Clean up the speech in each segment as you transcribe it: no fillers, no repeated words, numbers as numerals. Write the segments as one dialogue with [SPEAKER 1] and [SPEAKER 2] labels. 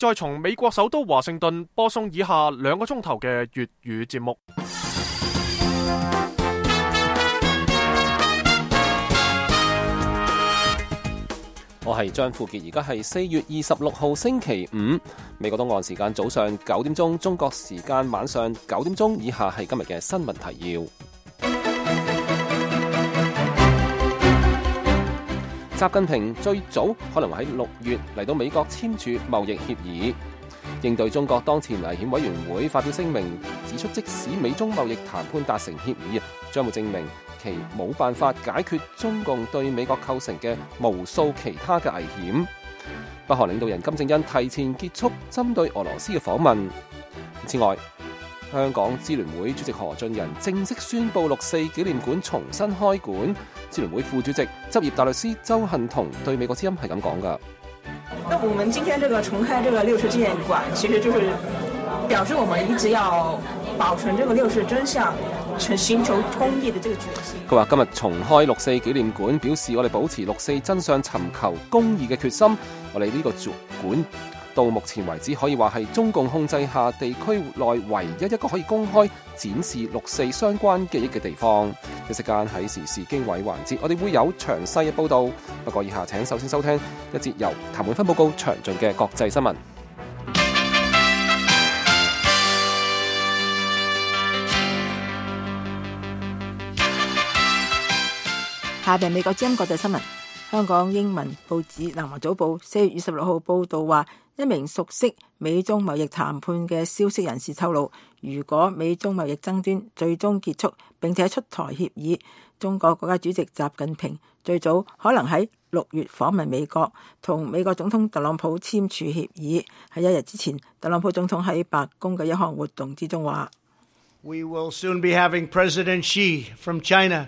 [SPEAKER 1] 再從美國首都華盛頓播送以下2個鐘頭嘅粵語節目。
[SPEAKER 2] 我係張富傑，而家係4月26號星期五，美國東岸時間早上9點鐘，中國時間晚上9點鐘，以下係今日嘅新聞提要。習近平最早可能會喺6月嚟到美國簽署貿易協議，應對中國當前危險委員會發表聲明，指出即使美中貿易談判達成協議，將會證明其冇辦法解決中共對美國構成嘅無數其他嘅危險。北韓領導人金正恩提前結束針對俄羅斯嘅訪問。此外，香港支聯會主席何俊仁正式宣布6·4紀念館重新開館。支聯會副主席、執業大律師周幸彤對美國之音係咁講㗎。
[SPEAKER 3] 那我們今天這個重開這個60紀念館，其實就是表示我們一直要保存這個60真相，尋求公義的這個決心。
[SPEAKER 2] 佢話今日重開6·4紀念館，表示我哋保持6·4真相尋求公義嘅決心。我哋呢個館到目前為止可以話係中共控制下地區內唯一一個可以公開展示6·4相關記憶嘅地方。一時間喺時事經緯環節，我哋會有詳細嘅報導。不過以下請首先收聽一節由譚永芬報告詳盡嘅國際新聞。
[SPEAKER 4] 下邊美國之音國際新聞。香港英文報紙《南華早報》4月26號報導話，一名熟悉美中貿易談判嘅消息人士透露，如果美中貿易爭端最終結束並且出台協議，中國國家主席習近平最早可能喺6月訪問美國，同美國總統特朗普簽署協議。喺1日之前，特朗普總統喺白宮嘅一項活動之中話
[SPEAKER 5] We will soon be having President Xi from China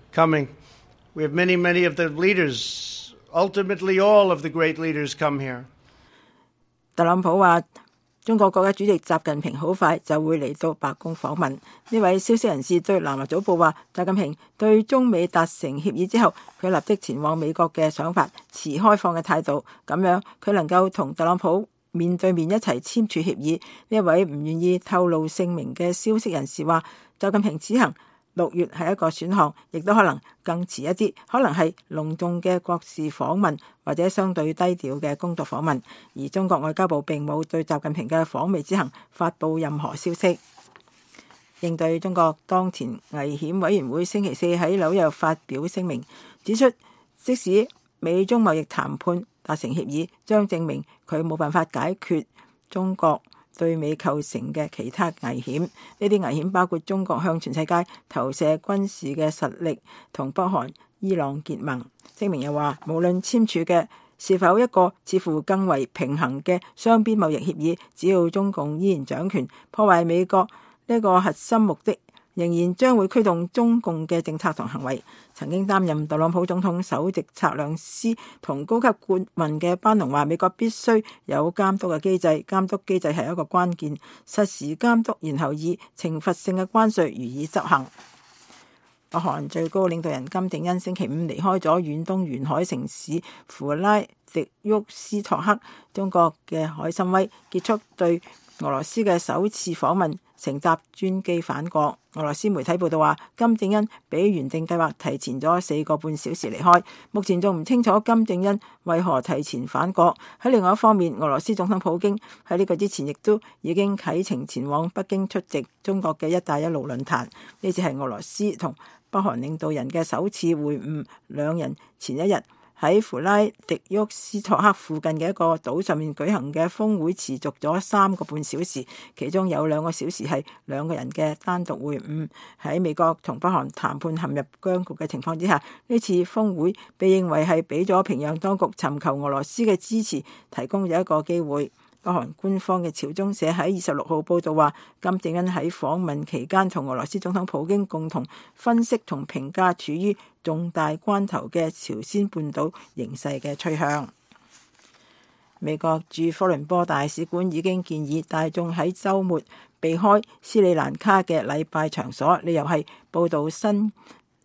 [SPEAKER 5] coming.We have many of the leaders, ultimately all of the great leaders come here.
[SPEAKER 4] 特朗普話中國國家主席習近平好快就會嚟到白宮訪問。呢位消息人士對南華早報話，習近平對中美達成協議之後，佢立即前往美國嘅想法持開放嘅態度，咁樣佢能夠同特朗普面對面一齊簽署協議。呢一位唔願意透露姓名嘅消息人士話，習近平此行6月係一個選項，亦都可能更遲一啲，可能係隆重嘅國事訪問，或者相對低調嘅工作訪問。而中國外交部並冇對習近平嘅訪美之行發布任何消息。應對中國當前危險委員會星期4喺紐約發表聲明，指出即使美中貿易談判達成協議，將證明佢冇辦法解決中國對美構成嘅其他危險。呢啲危險包括中國向全世界投射軍事嘅實力，同北韓、伊朗結盟。聲明又話，無論簽署嘅是否一個似乎更為平衡嘅雙邊貿易協議，只要中共依然掌權，破壞美國呢個核心目的，仍然將會驅動中共嘅政策同行為。曾經擔任特朗普總統首席策略師同高級顧問嘅班農話，美國必須有監督嘅機制，監督機制係一個關鍵，實時監督，然後以懲罰性嘅關稅予以執行。北韓最高領導人金正恩星期5離開咗遠東沿海城市符拉迪沃斯托克，中國嘅海參崴結束對俄羅斯嘅首次訪問，乘搭專機返國。俄羅斯媒體報道話，金正恩比原定計劃提前咗4個半小時離開，目前仲唔清楚金正恩為何提前返國。喺另外一方面，俄羅斯總統普京喺呢個之前亦都已經啟程前往北京出席中國嘅一帶一路論壇。呢次係俄羅斯同北韓領導人嘅首次會晤，兩人前一日喺符拉迪沃斯托克附近嘅一個島上面舉行嘅峰會持續咗3個半小時，其中有2個小時係兩個人嘅單獨會晤。喺美國同北韓談判陷入僵局嘅情況之下，呢次峰會被認為係俾咗平壤當局尋求俄羅斯嘅支持提供咗一個機會。北韓官方嘅朝中社喺26號報道話，金正恩喺訪問期間同俄羅斯總統普京共同分析同評價處於重大關頭嘅朝鮮半島形勢嘅趨向。美國駐科倫坡大使館已經建議大眾喺週末避開斯里蘭卡嘅禮拜場所，理由係報導新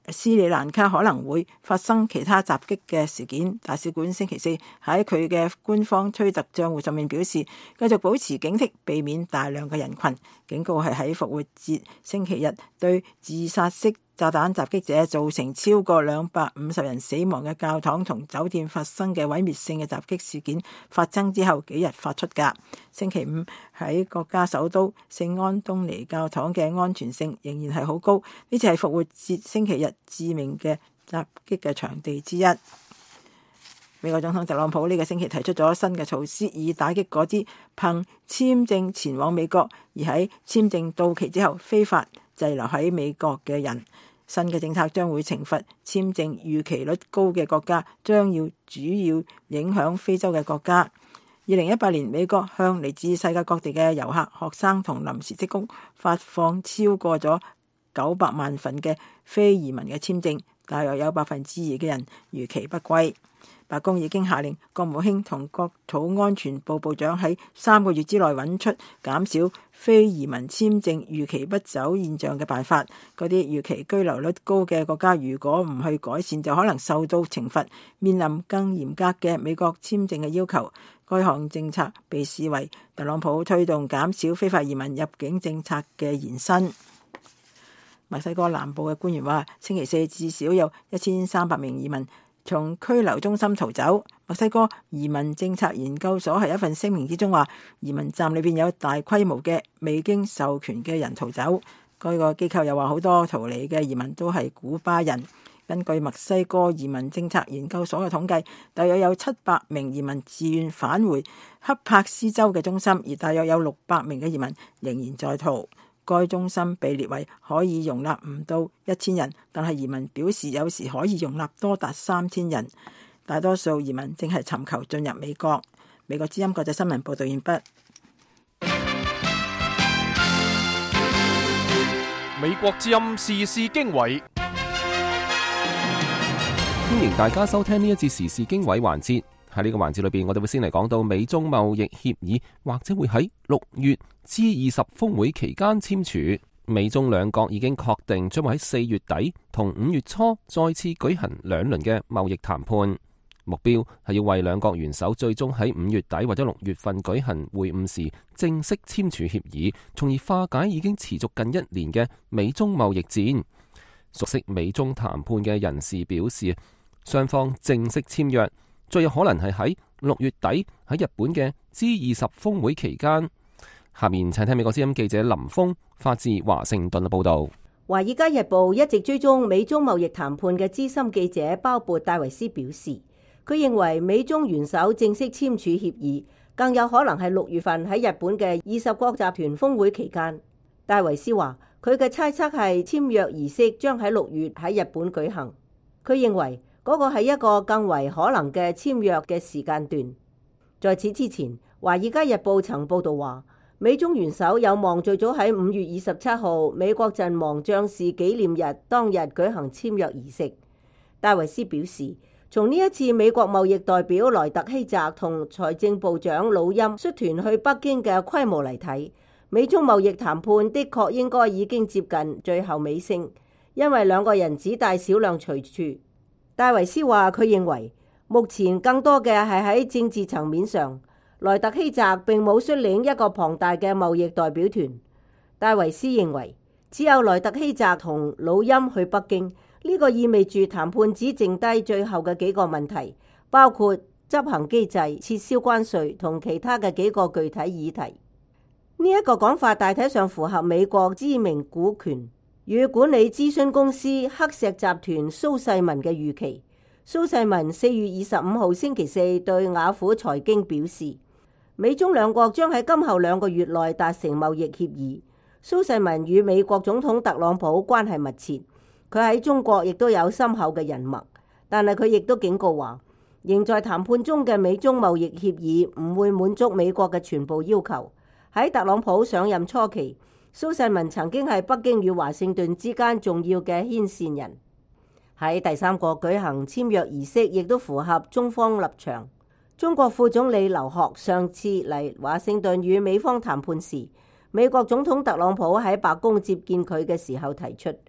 [SPEAKER 4] 斯里蘭卡可能會發生其他襲擊嘅事件。大使館星期四喺佢嘅官方推特帳戶上面表示，繼續保持警惕，避免大量嘅人群。警告係喺復活節星期日對自殺式炸彈襲擊者造成超過250人死亡嘅教堂同酒店發生嘅毀滅性嘅襲擊事件發生之後幾日發出㗎。星期五喺國家首都聖安東尼教堂嘅安全性仍然係好高，呢次係復活節星期日致命嘅襲擊嘅場地之一。美國總統特朗普呢個星期提出咗新嘅措施，以打擊嗰啲憑簽證前往美國而喺簽證到期之後非法滯留喺美國嘅人。新嘅政策將會懲罰簽證逾期率高嘅國家，將要主要影響非洲嘅國家。2018年，美國向嚟自世界各地嘅遊客、學生同臨時職工發放超過咗900萬份嘅非移民嘅簽證，大約有2%嘅人逾期不歸。白宮已經下令國務卿同國土安全部部長喺3個月之內揾出減少非移民簽證逾期不走現象嘅辦法。嗰啲逾期居留率高嘅國家，如果唔去改善，就可能受到懲罰，面臨更嚴格嘅美國簽證嘅要求。該項政策被視為特朗普推動減少非法移民入境政策嘅延伸。墨西哥南部嘅官員話，星期四至少有1300名移民從拘留中心逃走。墨西哥移民政策研究所喺一份聲明之中話，移民站裏邊有大規模嘅未經授權嘅人逃走。該個機構又話，好多逃離嘅移民都係古巴人。根據墨西哥移民政策研究所嘅統計，大約有700名移民自願返回恰帕斯州嘅中心，而大約有600名嘅移民仍然在逃。該中心被列為可以容納唔到1000人，但係移民表示有時可以容納多達3000人。大多數移民正係尋求進入美國。美國之音國際新聞報道完畢。
[SPEAKER 1] 美國之音時事經緯，
[SPEAKER 2] 歡迎大家收聽呢一節時事經緯環節。喺呢個環節裏邊，我哋會先嚟講到美中貿易協議或者會喺6月G20峰會期間簽署。美中兩國已經確定將會喺4月底同5月初再次舉行2輪嘅貿易談判，目標係要為兩國元首最終喺5月底或者6月份舉行會晤時正式簽署協議，從而化解已經持續近1年嘅美中貿易戰。熟悉美中談判嘅人士表示，雙方正式簽約最有可能係喺6月底喺日本嘅G20峰會期間。下面請聽美國之音記者林峰發自華盛頓嘅報道。
[SPEAKER 6] 華爾街日報一直追蹤美中貿易談判嘅資深記者鮑勃戴維斯表示，佢認為美中元首正式簽署協議更有可能係6月份喺日本嘅20國集團峰會期間。戴維斯話，佢嘅猜測係簽約儀式將喺6月喺日本舉行。佢認為嗰個係一個更為可能嘅簽約嘅時間段。在此之前，華爾街日報曾報道話，美中元首有望最早喺5月27號美國陣亡將士紀念日當日舉行簽約儀式。戴維斯表示，從呢一次美國貿易代表萊特希澤同財政部長魯欽率團去北京嘅規模嚟睇，美中貿易談判的確應該已經接近最後尾聲，因為兩個人只帶少量隨處。戴維斯話，佢認為目前更多嘅係喺政治層面上，萊特希澤並冇率領一個龐大嘅貿易代表團。戴維斯認為只有萊特希澤同魯欽去北京，呢個意味住談判只剩低最後嘅幾個問題，包括執行機制、撤銷關稅同其他嘅幾個具體議題。呢一個講法大體上符合美國知名股權與管理諮詢公司黑石集團蘇世民嘅預期。蘇世民4月25號星期四對雅虎財經表示，美中兩國將喺今後2個月內達成貿易協議。蘇世民與美國總統特朗普關係密切，佢喺中國亦都有深厚嘅人脈，但係佢亦都警告話，仍在談判中嘅美中貿易協議唔會滿足美國嘅全部要求。喺特朗普上任初期，蘇世民曾經係北京與華盛頓之間重要嘅牽線人。喺第3國舉行簽約儀式，亦都符合中方立場。中國副總理劉鶴上次嚟華盛頓與美方談判時，美國總統特朗普喺白宮接見佢嘅時候提出，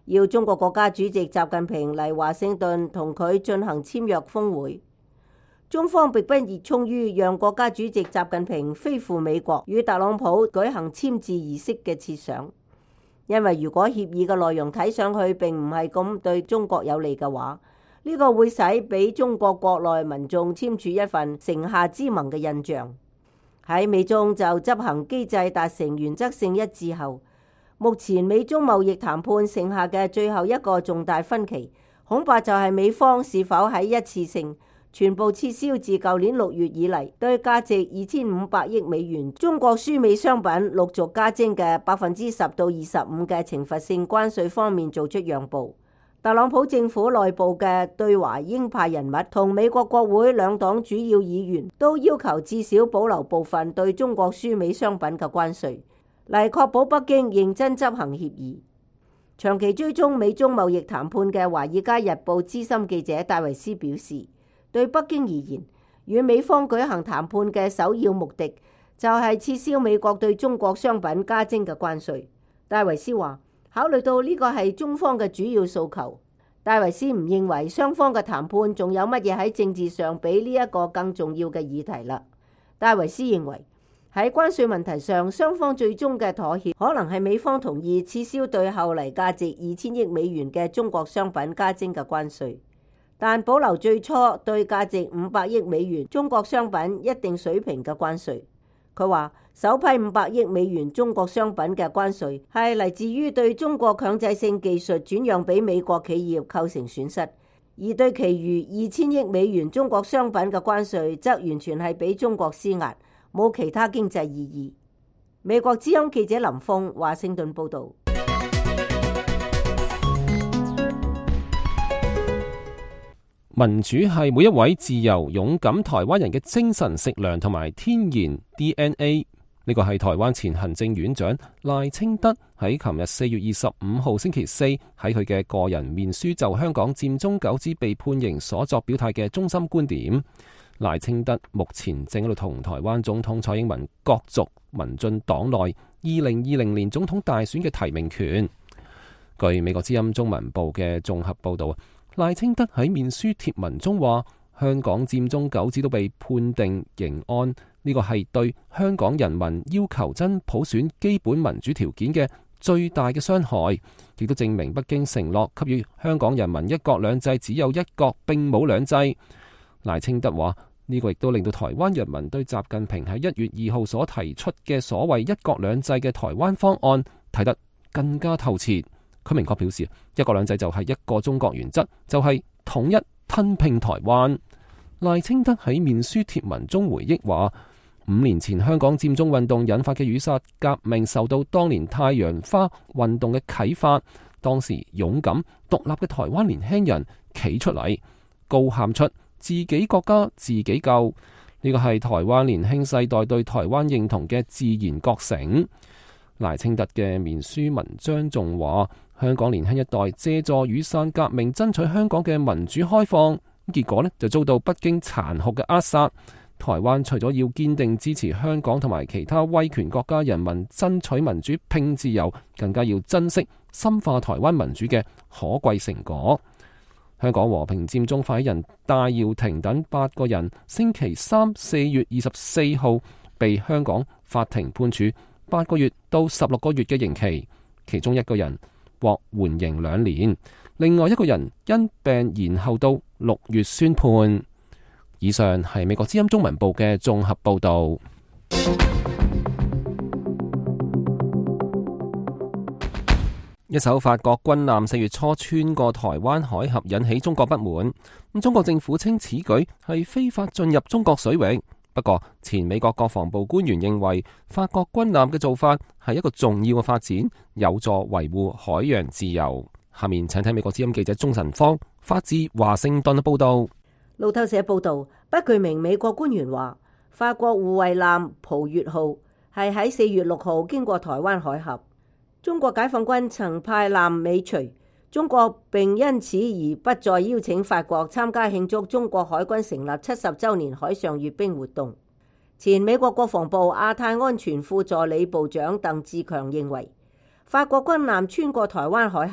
[SPEAKER 6] 要中國國家主席習近平嚟華盛頓同佢進行簽約峰會。中方並不熱衷於讓國家主席習近平飛赴美國與特朗普舉行簽字儀式嘅設想，因為如果協議嘅內容睇上去並唔係咁對中國有利嘅話，呢個會使俾中國國內民眾簽署一份城下之盟嘅印象。喺美中就執行機制達成原則性一致後，目前美中貿易談判剩下嘅最後一個重大分歧，恐怕就係美方是否喺一次性全部撤銷自舊年6月以嚟對價值2500億美元中國輸美商品陸續加徵嘅10%到25%嘅懲罰性關稅方面做出讓步。特朗普政府內部嘅對華鷹派人物同美國國會兩黨主要議員都要求至少保留部分對中國輸美商品嘅關稅，嚟確保北京認真執行協議。長期追蹤美中貿易談判嘅《華爾街日報》資深記者戴維斯表示，對北京而言，與美方舉行談判嘅首要目的就係撤銷美國對中國商品加徵嘅關稅。戴維斯話，考慮到呢個係中方嘅主要訴求，戴維斯唔認為雙方嘅談判仲有乜嘢喺政治上比呢一個更重要嘅議題啦。戴維斯認為喺關稅問題上，雙方最終嘅妥協可能係美方同意撤銷對後嚟價值2000億美元嘅中國商品加徵嘅關稅，但保留最初對價值500億美元中國商品一定水平嘅關稅。佢話首批500億美元中國商品嘅關稅係嚟自於對中國強制性技術轉讓俾美國企業構成損失，而對其餘2000億美元中國商品嘅關稅則完全係俾中國施壓，冇其他經濟意義。美國之音記者林峰華盛頓報導。
[SPEAKER 2] 民主係每一位自由勇敢台灣人嘅精神食糧同埋天然 DNA。呢個係台灣前行政院長賴清德喺琴日4月25號星期四喺佢嘅個人面書就香港佔中九子被判刑所作表態嘅中心觀點。賴清德目前正喺度同台灣總統蔡英文角逐民進黨內2020年總統大選嘅提名權。據美國之音中文部嘅綜合報導，賴清德喺面書貼文中話，香港佔中九子都被判定刑案，呢個係對香港人民要求真普選基本民主條件嘅最大嘅傷害，亦都證明北京承諾給予香港人民一國兩制只有一國並冇兩制。賴清德話，呢個亦都令到台灣人民對習近平喺1月2號所提出嘅所謂一國兩制嘅台灣方案睇得更加透徹。佢明確表示，一國兩制就係一個中國原則，就係統一吞併台灣。賴清德喺面書貼文中回憶話，5年前香港佔中運動引發嘅雨傘革命受到當年太陽花運動嘅啟發，當時勇敢獨立嘅台灣年輕人企出嚟，高喊出自己國家自己救，呢個係台灣年輕世代對台灣認同嘅自然覺醒。賴清德嘅面書文章仲話，香港年輕一代借助雨傘革命爭取香港嘅民主開放，結果呢就遭到北京殘酷嘅扼殺。台灣除咗要堅定支持香港同埋其他威權國家人民爭取民主拼自由，更加要珍惜深化台灣民主嘅可貴成果。香港和平佔中發起人戴耀廷等8個人星期3 4月24號被香港法庭判處8個月到16個月嘅刑期，其中1個人獲緩刑2年，另外1個人因病延後到6月宣判。以上係美國之音中文部嘅綜合報導。一艘法國軍艦4月初穿過台灣海峽，引起中國不滿。中國政府稱此舉係非法進入中國水域。不過，前美國國防部官員認為，法國軍艦嘅做法係一個重要嘅發展，有助維護海洋自由。下面請聽美國之音記者鍾晨芳發自華盛頓嘅報導。
[SPEAKER 6] 路透社報導，不具名美國官員話，法國護衛艦蒲越號係喺4月6號經過台灣海峽。中國解放軍曾派艦尾隨中國，並因此而不再邀請法國參加慶祝中國海軍成立70週年海上閱兵活動。前美國國防部亞太安全副助理部長鄧志強認為，法國軍艦穿過台灣海峽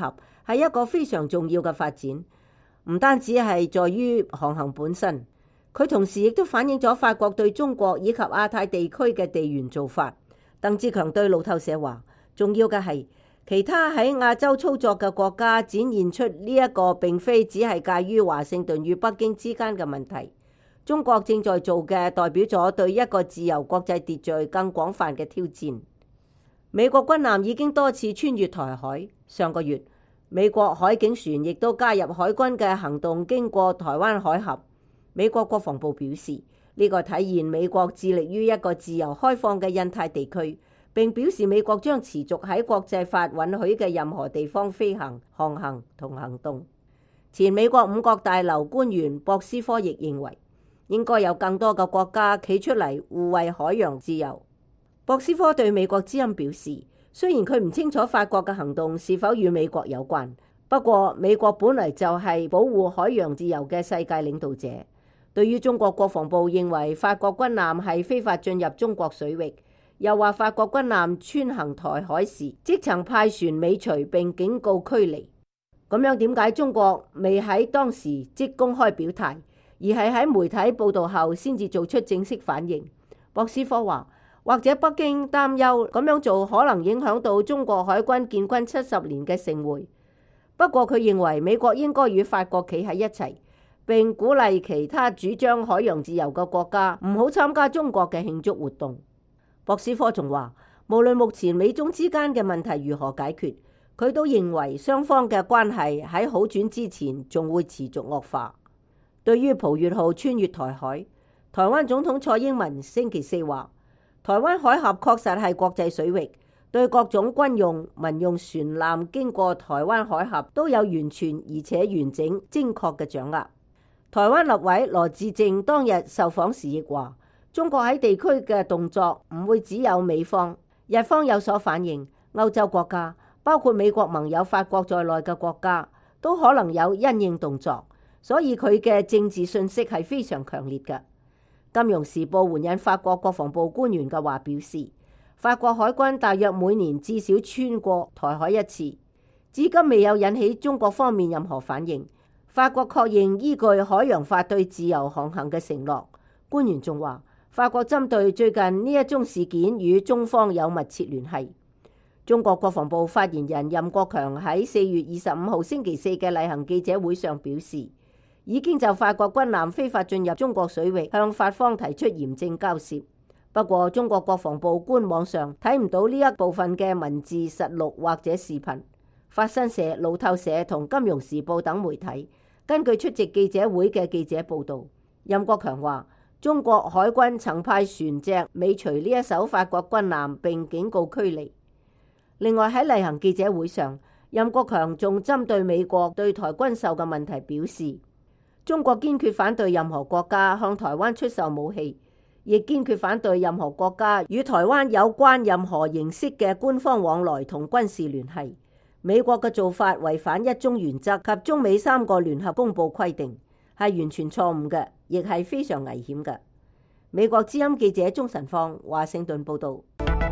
[SPEAKER 6] 係一個非常重要嘅發展，唔單止係在於航行本身，佢同時亦都反映咗法國對中國以及亞太地區嘅地緣做法。鄧志強對路透社話，重要嘅係其他喺亞洲操作嘅國家展現出呢一個並非只係介於華盛頓與北京之間嘅問題。中國正在做嘅代表咗對一個自由國際秩序更廣泛嘅挑戰。美國軍艦已經多次穿越台海，上個月美國海警船亦都加入海軍嘅行動，經過台灣海峽。美國國防部表示，呢個體現美國致力於一個自由開放嘅印太地區，並表示美國將持續喺國際法允許嘅任何地方飛行、航行同行動。前美國五角大樓官員博斯科亦認為，應該有更多嘅國家企出嚟護衛海洋自由。博斯科對美國之音表示，雖然佢唔清楚法國嘅行動是否與美國有關，不過美國本嚟就係保護海洋自由嘅世界領導者。對於中國國防部認為法國軍艦係非法進入中國水域，又話法國軍艦穿行台海時，即曾派船尾隨並警告驅離。咁樣點解中國未喺當時即公開表態，而係喺媒體報道後先至做出正式反應？博斯科話，或者北京擔憂咁樣做可能影響到中國海軍建軍70年嘅盛會。不過佢認為美國應該與法國企喺一齊，並鼓勵其他主張海洋自由嘅國家唔好參加中國嘅慶祝活動。博斯科仲話，無論目前美中之間嘅問題如何解決，佢都認為雙方嘅關係喺好轉之前仲會持續惡化。對於蒲月號穿越台海，台灣總統蔡英文星期四話，台灣海峽確實係國際水域，對各種軍用、民用船艦經過台灣海峽都有完全而且完整、精確嘅掌握。台灣立委羅致政當日受訪時亦話，中國喺地區嘅動作唔會只有美方，日方有所反應，歐洲國家包括美國盟友法國在內嘅國家都可能有因應動作，所以佢嘅政治信息係非常強烈嘅。金融時報援引法國國防部官員嘅話表示，法國海軍大約每年至少穿過台海一次，至今未有引起中國方面任何反應。法國確認依據海洋法對自由航行嘅承諾。官員仲話，法國針對最近呢一宗事件與中方有密切聯繫。中國國防部發言人任國強喺4月25號星期四嘅例行記者會上表示，已經就法國軍艦非法進入中國水域向法方提出嚴正交涉。不過中國國防部官網上睇唔到呢一部分嘅文字實錄或者視頻。法新社、路透社同金融時報等媒體根據出席記者會嘅記者報道，任國強話，中國海軍曾派船隻尾隨呢一艘法國軍艦並警告驅離。另外喺例行記者會上，任國強仲針對美國對台軍售嘅問題表示，中國堅決反對任何國家向台灣出售武器，亦堅決反對任何國家與台灣有關任何形式嘅官方往來同軍事聯繫。美國嘅做法違反一中原則及中美3個聯合公報規定，係完全錯誤嘅，亦係非常危險嘅。美國之音記者鍾晨放華盛頓報道。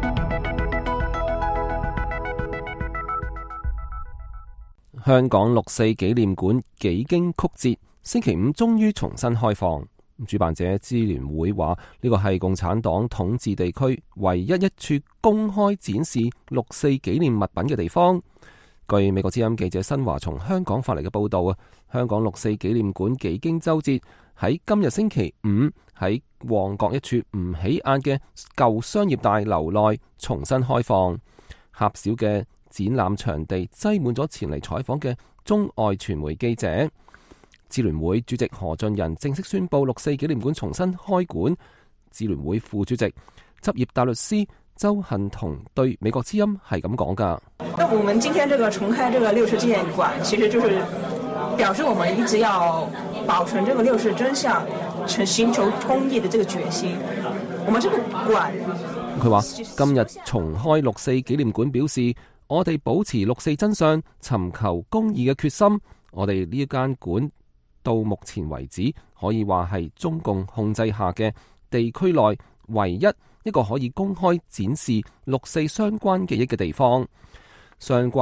[SPEAKER 2] 香港六四紀念館幾經曲折，星期五終於重新開放。主辦者支聯會話，呢個係共產黨統治地區唯一一處公開展示六四紀念物品嘅地方。據美國之音記者新華從香港發嚟嘅報道啊，香港六四紀念館幾經周折，喺今日星期五喺旺角一處唔起眼嘅舊商業大樓內重新開放。狹小嘅展覽場地擠滿咗前嚟採訪嘅中外傳媒記者。支聯會主席何俊仁正式宣布六四紀念館重新開館。支聯會副主席、執業大律師周幸彤對美國之音係咁講㗎。
[SPEAKER 3] 那我們今天這個重開這個六四紀念館，其實就是表示我們一直要保存這個六四真相、尋求公義的這個決心。我們這個館，
[SPEAKER 2] 佢話今日重開六四紀念館，表示我哋保持六四真相、尋求公義嘅決心。我哋呢間館到目前為止可以話係中共控制下嘅地區內唯一一個可以公開展示六四相關記憶嘅地方。相關物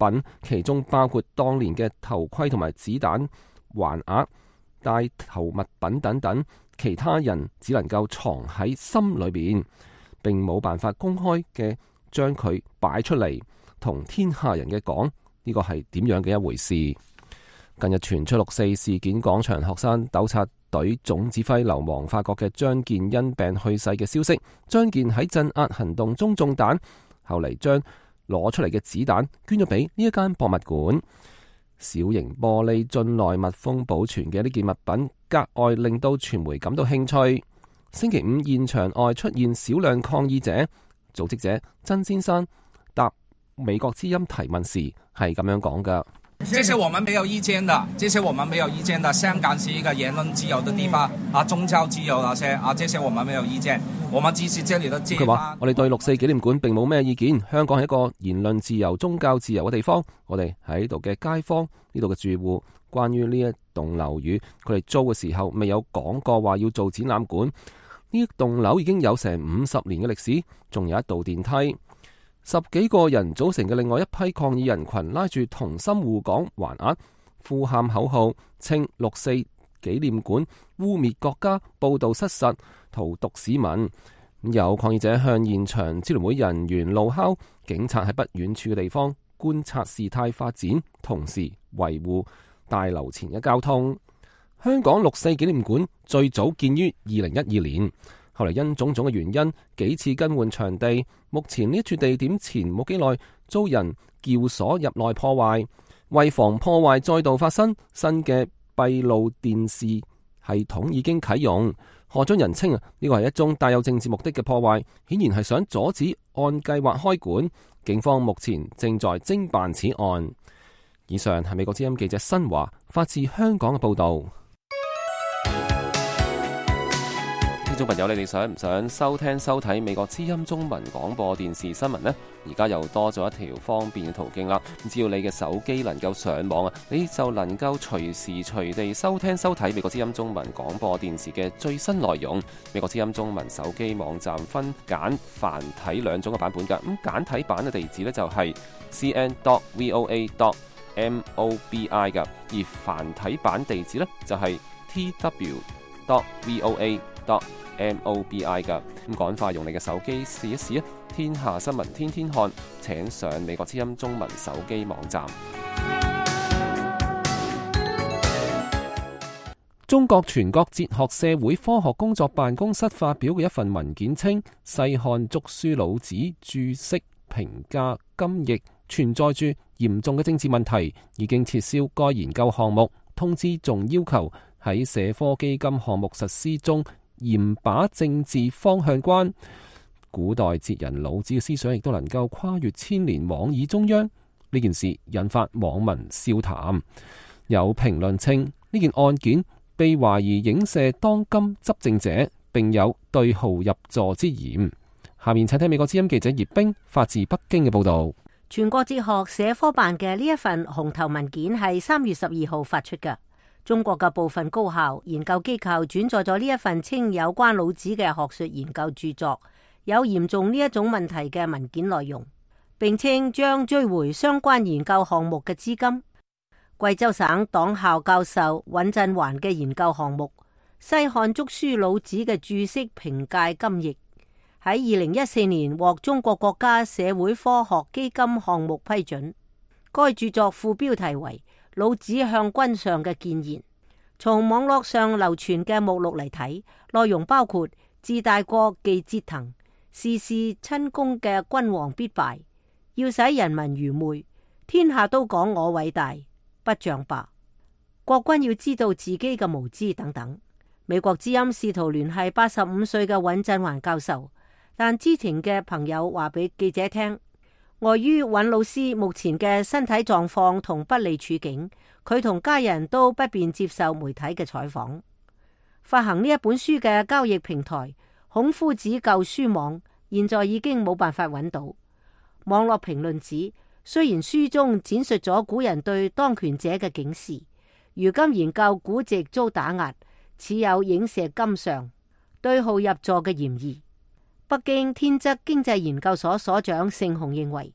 [SPEAKER 2] 品，其中包括當年嘅頭盔同埋子彈橫額、帶頭物品等等，其他人只能夠藏喺心裏邊，並冇辦法公開嘅將佢擺出嚟，同天下人嘅講呢個係點樣嘅一回事。近日傳出6·4事件廣場學生糾察隊總指揮流亡法國嘅張健因病去世嘅消息。張健喺鎮壓行動中中彈，後嚟將攞出嚟嘅子彈捐咗俾呢一間博物館。小型玻璃樽內密封保存嘅呢件物品，格外令到傳媒感到興趣。星期五現場外出現少量抗議者，組織者曾先生答美國之音提問時係咁樣講噶。
[SPEAKER 7] 這些我們沒有意見的，這些我們沒有意見的。香港是一個言論自由的地方，宗教自由那些這些我們沒有意見。我們支持這裡的街。佢話：
[SPEAKER 2] 我哋對6·4紀念館並冇咩意見。香港係一個言論自由、宗教自由嘅地方。我哋喺度嘅街坊、呢度嘅住戶，關於呢一棟樓宇，佢哋租嘅時候未有講過話要做展覽館。呢一棟樓已經有成50年嘅歷史，仲有一道電梯。10幾個人組成嘅另外一批抗議人群拉住同心護港橫額，呼喊口號，稱6·4紀念館污蔑國家、報導失實、荼毒市民。有抗議者向現場支聯會人員怒敲，警察喺不遠處嘅地方觀察事態發展，同時維護大樓前嘅交通。香港6·4紀念館最早建於2012年。後嚟因種種嘅原因，幾次更換場地。目前呢一處地點前冇幾耐遭人撬鎖入內破壞，為防破壞再度發生，新嘅閉路電視系統已經啟用。何俊仁稱呢個係一宗帶有政治目的嘅破壞，顯然係想阻止按計劃開館。警方目前正在偵辦此案。以上係美國之音記者新華發自香港嘅報道。聽眾朋友，你哋想唔想收聽收睇美國之音中文廣播電視新聞呢？而家又多咗一條方便嘅途徑啦。只要你嘅手機能夠上網啊，你就能夠隨時隨地收聽收睇美國之音中文廣播電視嘅最新內容。美國之音中文手機網站分簡繁體兩種嘅版本㗎。咁簡體版嘅地址呢，就係 cn.voa.mobi 㗎，而繁體版地址呢，就係 tw.voa.mobi 噶。咁趕快用你嘅手機試一試啊！天下新聞天天看，請上美國之音中文手機網站。中國全國哲學社會科學工作辦公室發表嘅一份文件稱，西漢竹書老子注釋評價今譯存在住嚴重嘅政治問題，已經撤銷該研究項目。通知仲要求喺社科基金項目實施中嚴把政治方向關。古代哲人老子嘅思想亦都能夠跨越千年往矣中央。呢件事引發網民笑談，有評論稱呢件案件被懷疑影射當今執政者，並有對號入座之嫌。下面請聽美國之音記者葉冰發自北京嘅報道。
[SPEAKER 6] 全國哲學社科辦嘅呢一份紅頭文件係3月12號發出嘅。中國嘅部分高校研究機構轉載咗呢一份稱有關老子嘅學術研究著作有嚴重呢一種問題嘅文件內容，並稱將追回相關研究項目嘅資金。貴州省黨校教授尹振環嘅研究項目《西漢竹書老子嘅注釋評價今譯》喺2014年獲中國國家社會科學基金項目批准。該著作副標題為《老子向君上嘅諫言》。從網絡上流傳嘅目錄嚟睇，內容包括治大國忌折騰，事事親公嘅君王必敗，要使人民愚昧，天下都講我偉大，不像吧？國君要知道自己嘅無知等等。美國之音試圖聯繫85歲嘅尹振環教授，但知情嘅朋友話俾記者聽，礙於尹老師目前嘅身體狀況同不利處境，佢同家人都不便接受媒體嘅採訪。發行呢一本書嘅交易平台孔夫子舊書網現在已經冇辦法揾到。網絡評論指，雖然書中展述咗古人對當權者嘅警示，如今研究古籍遭打壓，似有影射今上，對號入座嘅嫌疑。北京天則經濟研究所所長盛雄認為，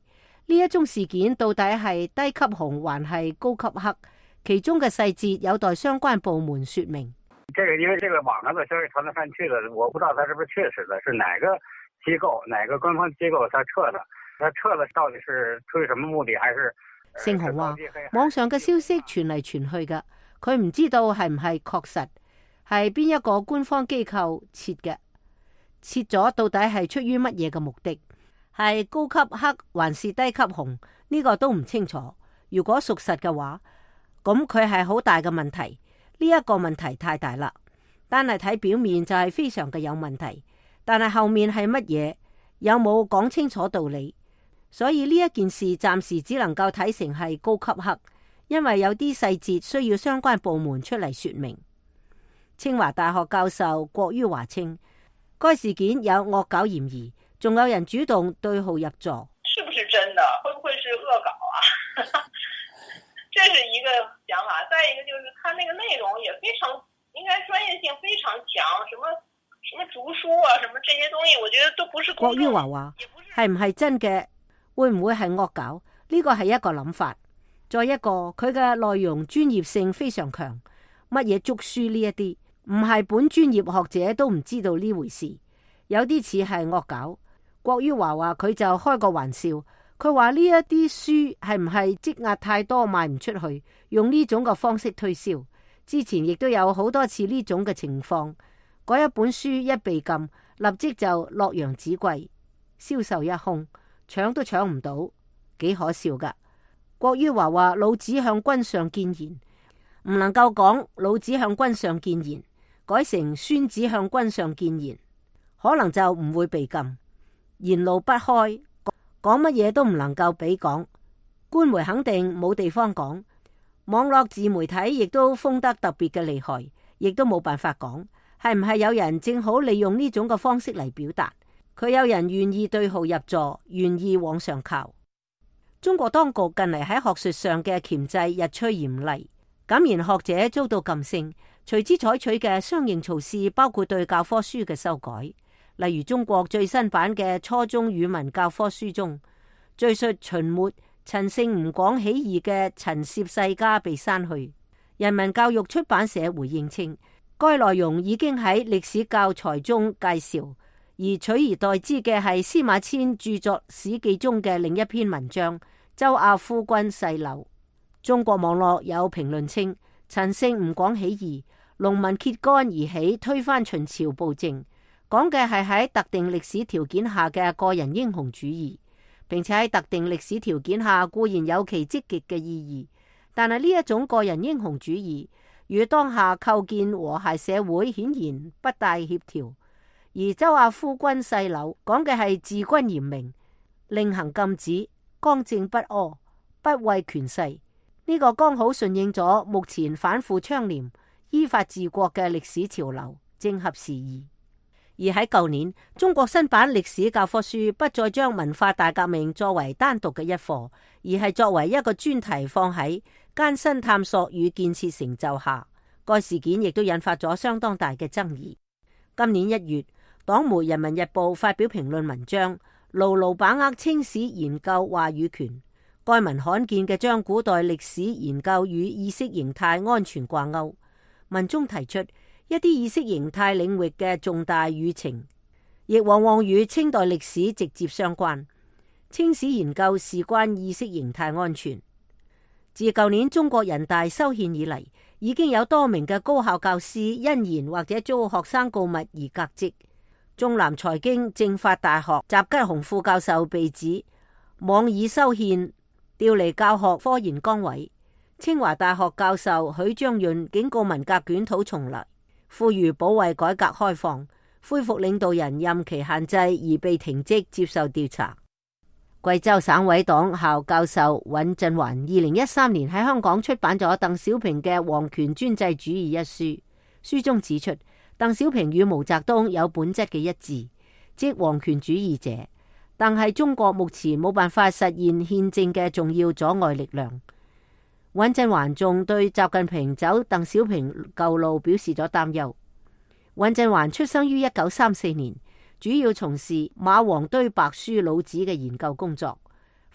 [SPEAKER 6] 呢一宗事件到底係低級紅還係高級黑？其中嘅細節有待相關部門說明。
[SPEAKER 8] 因為這個網上的消息傳來傳去的，我不知道它是不是確實的，是哪個機構、哪個官方機構它撤的？它撤了到底是出於什麼目的？還是？
[SPEAKER 6] 盛雄話：網上嘅消息傳嚟傳去嘅，佢唔知道係唔係確實，係邊一個官方機構撤嘅，撤咗到底係出於乜嘢嘅目的？係高級黑還是低級紅？呢個都唔清楚。如果屬實嘅話，咁佢係好大嘅問題。呢一個問題太大啦，單係睇表面就係非常嘅有問題，但係後面係乜嘢，有冇講清楚道理？所以呢一件事暫時只能夠睇成係高級黑，因為有啲細節需要相關部門出嚟說明。清華大學教授郭于華稱，該事件有惡搞嫌疑，仲有人主動對號入座。
[SPEAKER 3] 是不是真的？會不會是惡搞啊？這是一個想法，再一個就是他那個內容也非常，應該專業性非常強，什麼竹書啊，什麼這些東西，我覺得都不是。
[SPEAKER 6] 郭于華話：係唔係真嘅？會唔會係惡搞？呢個係一個諗法。再一個，佢嘅內容專業性非常強，乜嘢竹書呢一啲，唔係本專業學者都唔知道呢回事，有啲似係惡搞。郭于華話佢就開個玩笑。佢話呢一啲書係唔係積壓太多賣唔出去，用呢種嘅方式推銷。之前亦都有好多次呢種嘅情況，嗰一本書一被禁，立即就洛陽紙貴，銷售一空，搶都搶唔到，幾可笑噶。郭于華話老子向君上諫言，唔能夠講老子向君上諫言，改成孫子向君上諫言，可能就唔會被禁。言路不開，講乜嘢都唔能夠俾講，官媒肯定冇地方講，網絡自媒體亦都封得特別嘅厲害，亦都冇辦法講。係唔係有人正好利用呢種嘅方式嚟表達？佢有人願意對號入座，願意往上靠。中國當局近嚟喺學術上嘅鉗制日趨嚴厲，敢言學者遭到禁聲，隨之採取嘅相應措施包括對教科書嘅修改。例如中國最新版嘅初中語文教科書中，敘述秦末陳勝吳廣起義嘅陳涉世家被刪去。人民教育出版社回應稱，該內容已經喺歷史教材中介紹，而取而代之嘅係司馬遷著作《史記》中嘅另一篇文章《周亞夫君世樓》。中國網絡有評論稱，陳勝吳廣起義，農民揭竿而起，推翻秦朝暴政。講嘅係喺特定歷史條件下嘅個人英雄主義，並且喺特定歷史條件下固然有其積極嘅意義，但係呢一種個人英雄主義與當下構建和諧社會顯然不大協調。而周亞夫君世樓講嘅係治軍嚴明，令行禁止，剛正不阿，不畏權勢。呢個剛好順應咗目前反腐倡廉、依法治國嘅歷史潮流，正合時宜。而喺舊年，中國新版歷史教科書不再將文化大革命作為單獨嘅一課，而係作為一個專題放喺艱辛探索與建設成就下。該事件亦都引發咗相當大嘅爭議。今年1月，黨媒《人民日報》發表評論文章，牢牢把握清史研究話語權。該文罕見嘅將古代歷史研究與意識形態安全掛鈎。文中提出，一啲意識形態領域嘅重大輿情，亦往往與清代歷史直接相關。清史研究事關意識形態安全。自舊年中國人大修憲以嚟，已經有多名嘅高校教師因言或者遭學生告密而革職。中南財經政法大學習吉雄副教授被指妄以修憲調離教學科研崗位。清華大學教授許章潤警告文革捲土重來，呼籲保衛改革開放，恢復領導人任期限制而被停職接受調查。貴州省委黨校教授尹振環2013年喺香港出版咗鄧小平嘅《皇權專制主義》一書，書中指出鄧小平與毛澤東有本質嘅一致，即皇權主義者，但係中國目前冇辦法實現憲政嘅重要阻礙力量。尹振環仲對習近平走鄧小平舊路表示咗擔憂。尹振環出生於1934年，主要從事馬王堆白書老子嘅研究工作。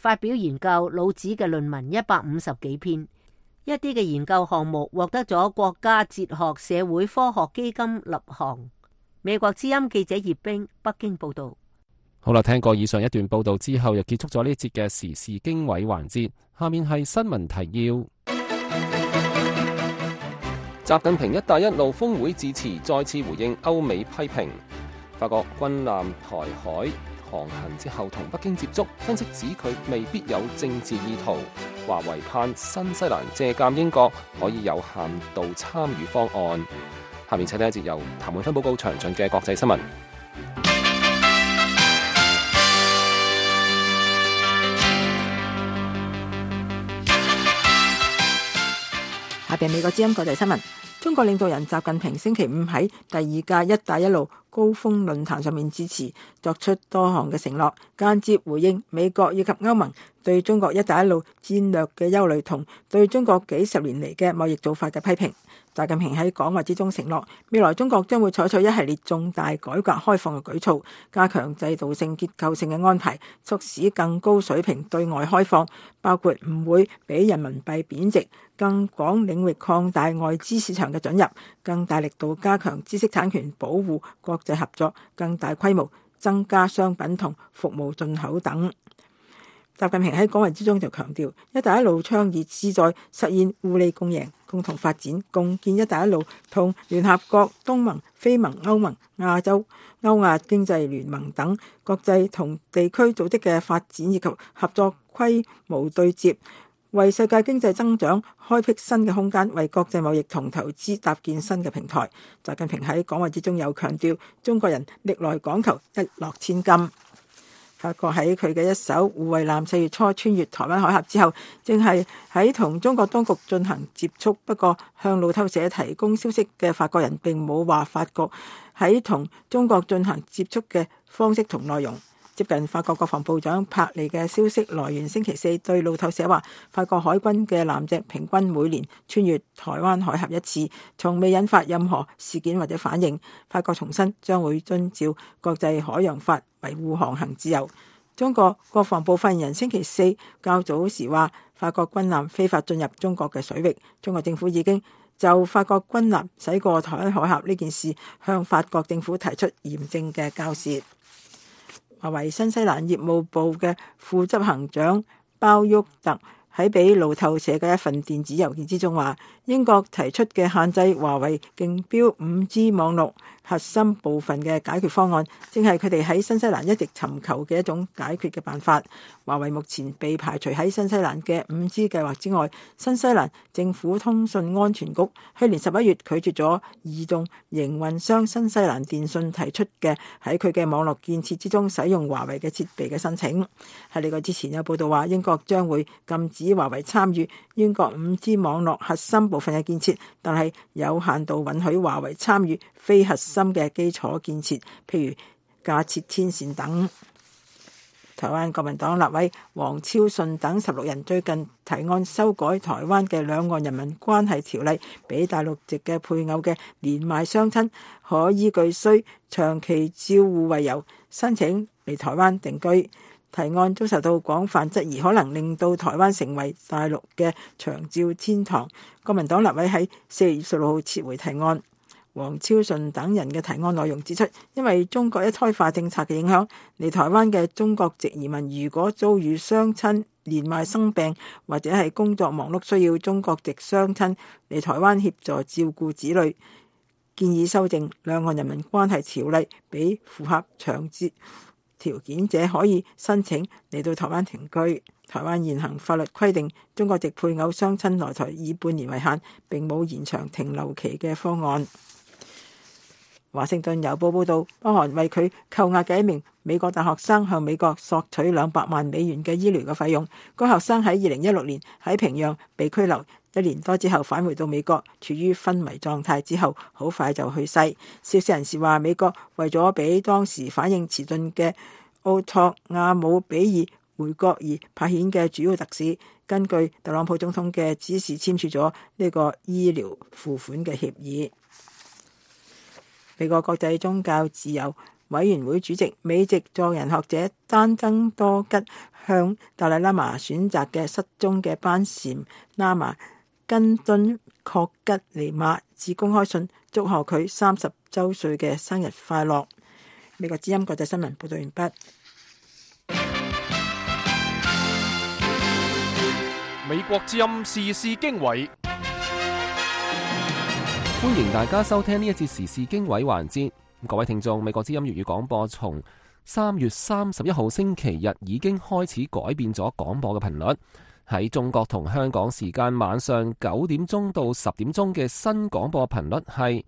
[SPEAKER 6] 發表研究老子嘅論文150幾篇。一啲嘅研究項目獲得咗國家哲學社會科學基金立項。美國之音記者葉冰北京報道。
[SPEAKER 2] 好啦，聽過以上一段報道之後，又結束咗呢節嘅時事經緯環節。下面係新聞提要。習近平一帶一路峰會致辭，再次回應歐美批評。法國軍艦台海航行之後同北京接觸，分析指佢未必有政治意圖。華為盼新西蘭借鑑英國可以有限度參與方案。下面請聽一節由譚滿芬報告詳盡嘅國際新聞。
[SPEAKER 4] 下邊美國之音國際新聞。中國領導人習近平星期五喺第二屆一帶一路高峰論壇上面致辭，作出多項嘅承諾，間接回應美國以及歐盟對中國一帶一路戰略嘅憂慮同對中國幾十年嚟嘅貿易做法嘅批評。習近平喺講話之中承諾，未來中國將會採取一系列重大改革開放嘅舉措，加強制度性結構性嘅安排，促使更高水平對外開放，包括唔會俾人民幣貶值，更廣領域擴大外資市場嘅准入，更大力度加強知識產權保護、國際合作，更大規模增加商品同服務進口等。習近平喺講話之中就強調，一帶一路倡議旨在實現互利共贏、共同發展，共建一帶一路同聯合國、東盟、非盟、歐盟、歐亞經濟聯盟等國際同地區組織嘅發展以及合作規模對接，為世界經濟增長開闢新嘅空間，為國際貿易同投資搭建新嘅平台。習近平喺講話之中又強調，中國人歷來講求一諾千金。法國喺佢嘅一艘護衛艦4月初穿越台灣海峽之後，正係喺同中國當局進行接觸。不過向路透社提供消息嘅法國人並冇話法國喺同中國進行接觸嘅方式同內容。接近法國國防部長帕尼嘅消息來源星期四對路透社話，法國海軍嘅艦隻平均每年穿越台灣海峽一次，從未引發任何事件或者反應。法國重申將會遵照國際海洋法維護航行自由。中國國防部發言人星期四較早時話，法國軍艦非法進入中國嘅水域，中國政府已經就法國軍艦駛過台灣海峽呢件事向法國政府提出嚴正嘅交涉。華為新西蘭業務部嘅副執行長包沃特喺俾路透社嘅一份電子郵件之中話，英國提出嘅限制華為競標 5G 網絡核心部分嘅解決方案，正係佢哋喺新西蘭一直尋求嘅一種解決嘅辦法。華為目前被排除喺新西蘭嘅 5G 計劃之外。新西蘭政府通訊安全局去年11月拒絕咗移動營運商新西蘭電訊提出嘅喺佢嘅網絡建設之中使用華為嘅設備嘅申請。喺呢個之前有報道話，英國將會禁止華為參與英國 5G 網絡核心部分嘅建設，但係有限度允許華為參與非核心嘅基礎建設，譬如架設天線等。台灣國民黨立委黃超順等16人最近提案修改台灣嘅兩岸人民關係條例，俾大陸籍嘅配偶嘅年邁雙親可依據需長期照護為由申請嚟台灣定居。提案遭受到廣泛質疑，可能令到台灣成為大陸嘅長照天堂。國民黨立委喺4月16號撤回提案。黃超順等人嘅提案內容指出，因為中國一胎化政策嘅影響，嚟台灣嘅中國籍移民如果遭遇雙親年邁生病或者係工作忙碌需要中國籍雙親嚟台灣協助照顧子女，建議修正兩岸人民關係條例，俾符合長照條件者可以申請嚟到台灣停居。台灣現行法律規定，中國籍配偶雙親來台以半年為限，並冇延長停留期嘅方案。華盛頓郵報報導，北韓為佢扣押嘅一名美國大學生向美國索取200萬美元嘅醫療嘅費用。該學生喺2016年喺平壤被拘留，1年多之後返回到美國，處於昏迷狀態之後，好快就去世。消息人士話，美國為咗俾當時反應遲鈍嘅奧托亞姆比爾梅國爾派遣嘅主要特使，根據特朗普總統嘅指示簽署咗呢個醫療付款嘅協議。美國國際宗教自由委員會主席美籍助人學者丹增多吉向達賴喇嘛選擇嘅失蹤嘅班禪喇嘛根敦確吉尼瑪致公開信，祝賀佢30週歲嘅生日快樂。美國之音國際新聞報道完畢。
[SPEAKER 1] 美國之音時事經緯，
[SPEAKER 2] 歡迎大家收聽呢一節時事經緯環節。各位聽眾，美國之音粵語廣播從3月31號星期日已經開始改變咗廣播嘅頻率。喺中國同香港時間晚上9點鐘到10點鐘嘅新廣播頻率係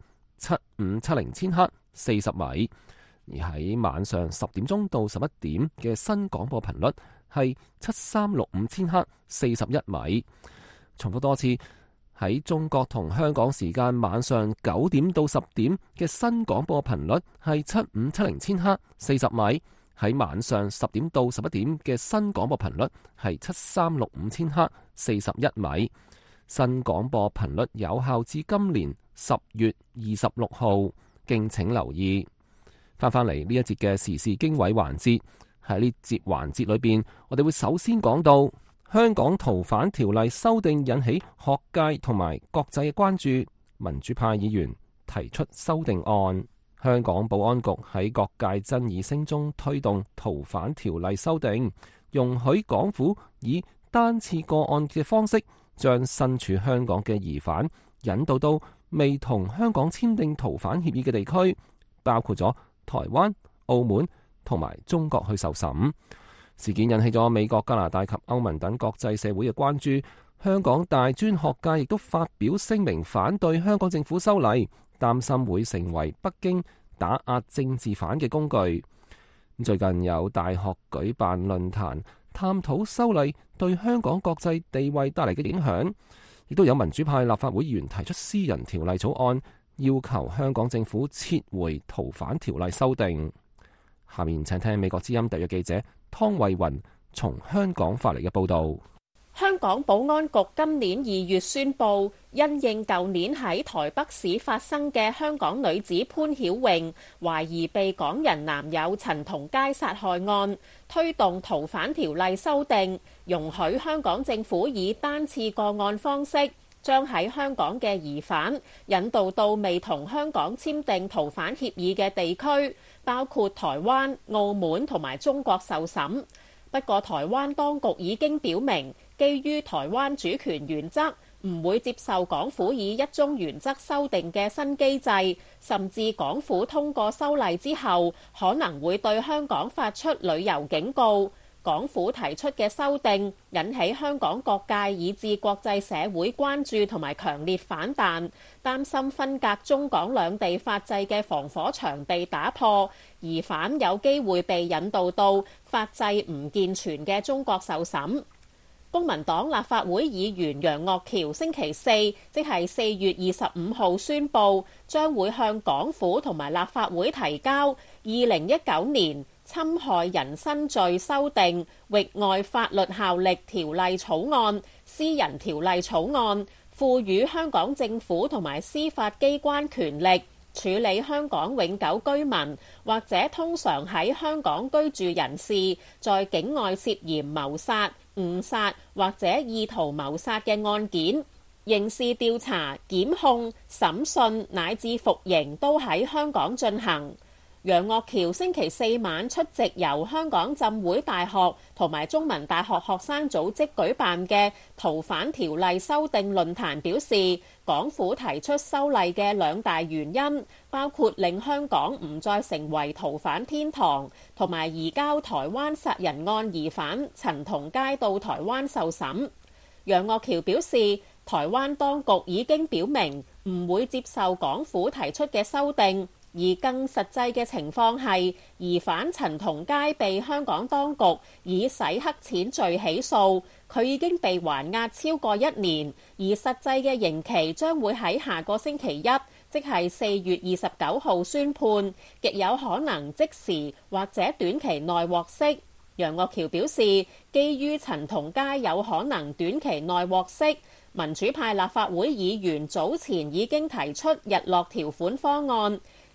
[SPEAKER 2] 7570千赫40米，而喺晚上10點鐘到11點嘅新廣播頻率係7365千赫41米。重複多次，喺中國同香港時間晚上9點到10點嘅新廣播頻率係7570千赫40米，喺晚上10點到11點嘅新廣播頻率係7365千赫41米。新廣播頻率有效至今年10月26號，敬請留意。翻返嚟呢一節嘅時事經緯環節，喺呢節環節裏邊，我哋會首先講到香港逃犯條例修訂引起學界同埋國際嘅關注，民主派議員提出修訂案。香港保安局喺各界爭議聲中推動逃犯條例修訂，容許港府以單次個案嘅方式，將身處香港嘅疑犯引導到未同香港簽訂逃犯協議嘅地區，包括咗台灣、澳門同埋中國去受審。事件引起咗美國、加拿大及歐盟等國際社會嘅關注。香港大專學界亦都發表聲明反對香港政府修例，擔心會成為北京打壓政治犯嘅工具。最近有大學舉辦論壇，探討修例對香港國際地位帶嚟嘅影響，亦都有民主派立法會議員提出私人條例草案，要求香港政府撤回逃犯條例修訂。下面請聽美國之音特約記者湯慧雲從香港發嚟嘅報導。
[SPEAKER 9] 香港保安局今年2月宣布，因應舊年喺台北市發生嘅香港女子潘曉穎懷疑被港人男友陳同佳殺害案，推動逃犯條例修訂，容許香港政府以單次個案方式，將喺香港嘅疑犯引導到未同香港簽訂逃犯協議嘅地區，包括台灣、澳門同埋中國受審。不過台灣當局已經表明，基於台灣主權原則，唔會接受港府以一中原則修訂嘅新機制，甚至港府通過修例之後，可能會對香港發出旅遊警告。港府提出嘅修訂引起香港各界以至國際社會關注同埋強烈反彈，擔心分隔中港兩地法制嘅防火牆被打破，疑犯有機會被引導到法制唔健全嘅中國受審。公民黨立法會議員楊岳橋星期四，即係4月25號宣布，將會向港府同埋立法會提交2019年侵害人身罪修訂域外法律效力條例草案、私人條例草案，賦予香港政府同埋司法機關權力處理香港永久居民或者通常喺香港居住人士在境外涉嫌謀殺、誤殺或者意圖謀殺嘅案件，刑事調查、檢控、審訊乃至服刑都喺香港進行。楊岳橋星期四晚出席由香港浸會大學同埋中文大學學生組織舉辦嘅逃犯條例修訂論壇表示，港府提出修例嘅兩大原因，包括令香港唔再成為逃犯天堂，同埋移交台灣殺人案疑犯陳同佳到台灣受審。楊岳橋表示，台灣當局已經表明唔會接受港府提出嘅修訂。而更實際嘅情況係，疑犯陳同佳被香港當局以洗黑錢罪起訴，佢已經被還押超過1年，而實際嘅刑期將會喺下個星期一，即係4月29號宣判，極有可能即時或者短期內獲釋。楊岳橋表示，基於陳同佳有可能短期內獲釋，民主派立法會議員早前已經提出日落條款方案。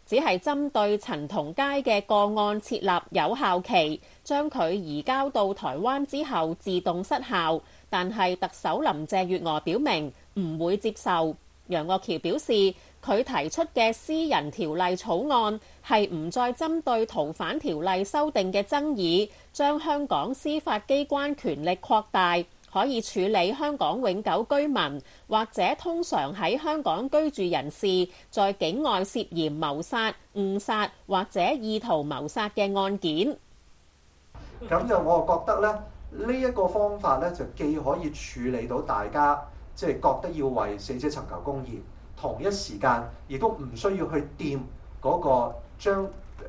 [SPEAKER 9] 只係針對陳同佳嘅個案設立有效期，將佢移交到台灣之後自動失效。但係特首林鄭月娥表明唔會接受。楊岳橋表示，佢提出嘅私人條例草案係唔再針對逃犯條例修訂嘅爭議，將香港司法機關權力擴大，可以處理香港永久居民或者通常喺香港居住人士在境外涉嫌謀殺、誤殺或者意圖謀殺嘅案件。
[SPEAKER 10] 咁就我覺得咧，呢一個方法咧就既可以處理到大家即係覺得要為死者尋求公義，同一時間亦都唔需要去掂嗰個將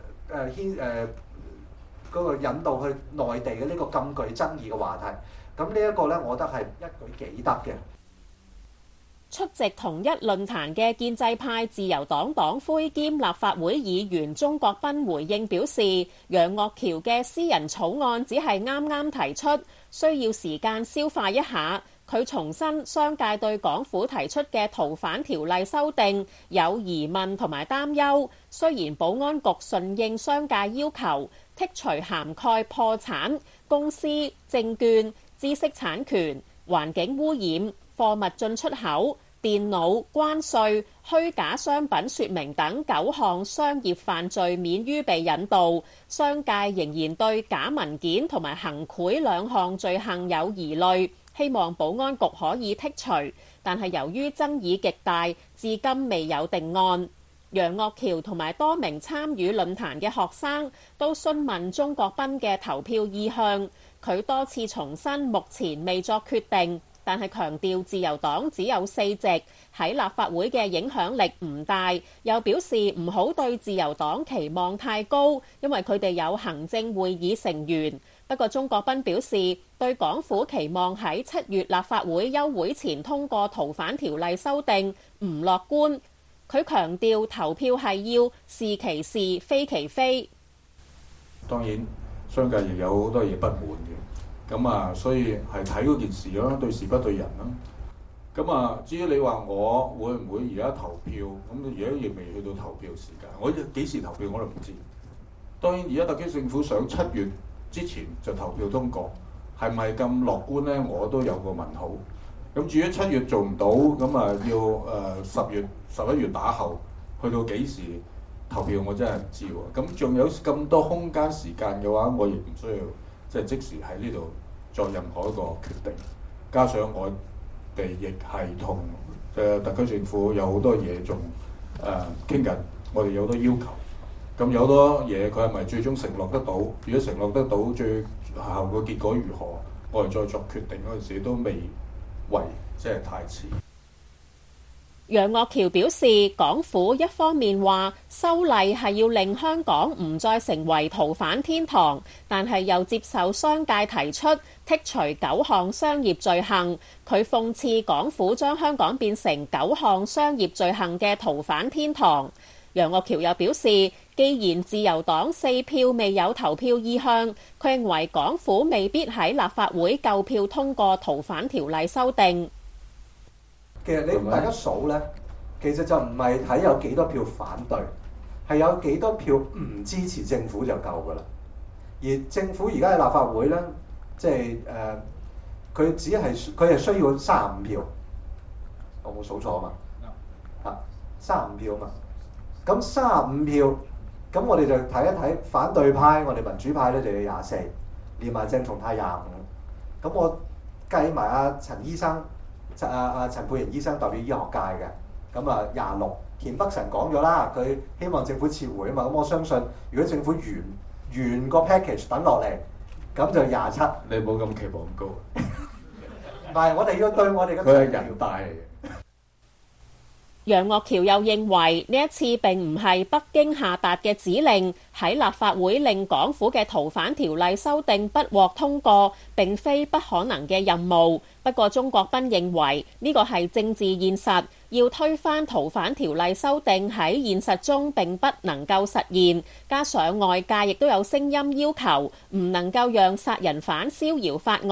[SPEAKER 10] 嗰個引導去內地嘅呢個咁具爭議嘅話題。咁呢一個咧，我覺得係一舉幾得嘅。
[SPEAKER 9] 出席同一論壇嘅建制派自由黨黨魁兼立法會議員鍾國斌回應表示，楊岳橋嘅私人草案只係啱啱提出，需要時間消化一下。佢重申商界對港府提出嘅逃犯條例修訂有疑問同埋擔憂，雖然保安局順應商界要求，剔除涵蓋破產、公司、證券、知識產權、環境污染、貨物進出口、電腦、關稅、虛假商品說明等9項商業犯罪免於被引渡。商界仍然對假文件同埋行賄2項罪行有疑慮，希望保安局可以剔除，但係由於爭議極大，至今未有定案。楊岳橋同埋多名參與論壇嘅學生都詢問鍾國斌嘅投票意向，佢多次重申目前未作決定，但係強調自由黨只有4席，喺立法會嘅影響力唔大，又表示唔好對自由黨期望太高，因為佢哋有行政會議成員。不過鍾國斌表示，對港府期望喺7月立法會休會前通過逃犯條例修訂唔樂觀。佢強調投票係要是其是非其非。
[SPEAKER 11] 當然商界亦有好多嘢不滿嘅，咁啊，所以係睇嗰件事咯，對事不對人啦。咁啊，至於你話我會唔會而家投票，咁而家亦未去到投票時間，我幾時投票我都唔知。當然而家特區政府想7月之前就投票通過，係咪咁樂觀呢？我都有個問號。咁至於7月做唔到，咁啊要11月打後，去到幾時投票，我真係唔知喎。咁仲有咁多空間時間嘅話，我亦唔需要即時喺呢度作任何一個決定。加上我哋亦係同特區政府有好多嘢仲傾緊，我哋有好多要求。咁有好多嘢佢係咪最終承諾得到？如果承諾得到，最後個結果如何，我哋再作決定嗰陣時都未為，即係太遲。
[SPEAKER 9] 楊岳橋表示，港府一方面話修例係要令香港唔再成為逃犯天堂，但係又接受商界提出剔除9項商業罪行。佢諷刺港府將香港變成9項商業罪行嘅逃犯天堂。楊岳橋又表示，既然自由黨4票未有投票意向，佢認為港府未必喺立法會夠票通過逃犯條例修訂。
[SPEAKER 10] 其實你大家數咧，其實就唔係睇有幾多票反對，係有幾多票唔支持政府就夠噶啦。而政府而家喺立法會咧，即係佢係需要35票，我冇數錯啊嘛，嚇35票啊嘛。咁35票，咁我哋就睇一睇反對派，我哋民主派咧就要24，連埋鄭松泰25。咁我計埋阿陳醫生。陳沛然醫生代表醫學界嘅，咁啊26。田北辰講咗啦，佢希望政府撤回啊嘛，咁我相信如果政府完個 package 等落嚟，咁就27。
[SPEAKER 11] 你冇咁期望咁高。
[SPEAKER 10] 唔係，我哋要對我哋嘅。
[SPEAKER 11] 佢係人大嚟嘅。
[SPEAKER 9] 楊岳橋又認為呢一次並唔係北京下達嘅指令，喺立法會令港府嘅逃犯條例修訂不獲通過，並非不可能嘅任務。不過鍾國斌認為呢個係政治現實，要推翻逃犯條例修訂喺現實中並不能夠實現，加上外界亦都有聲音要求唔能夠讓殺人犯逍遙法外，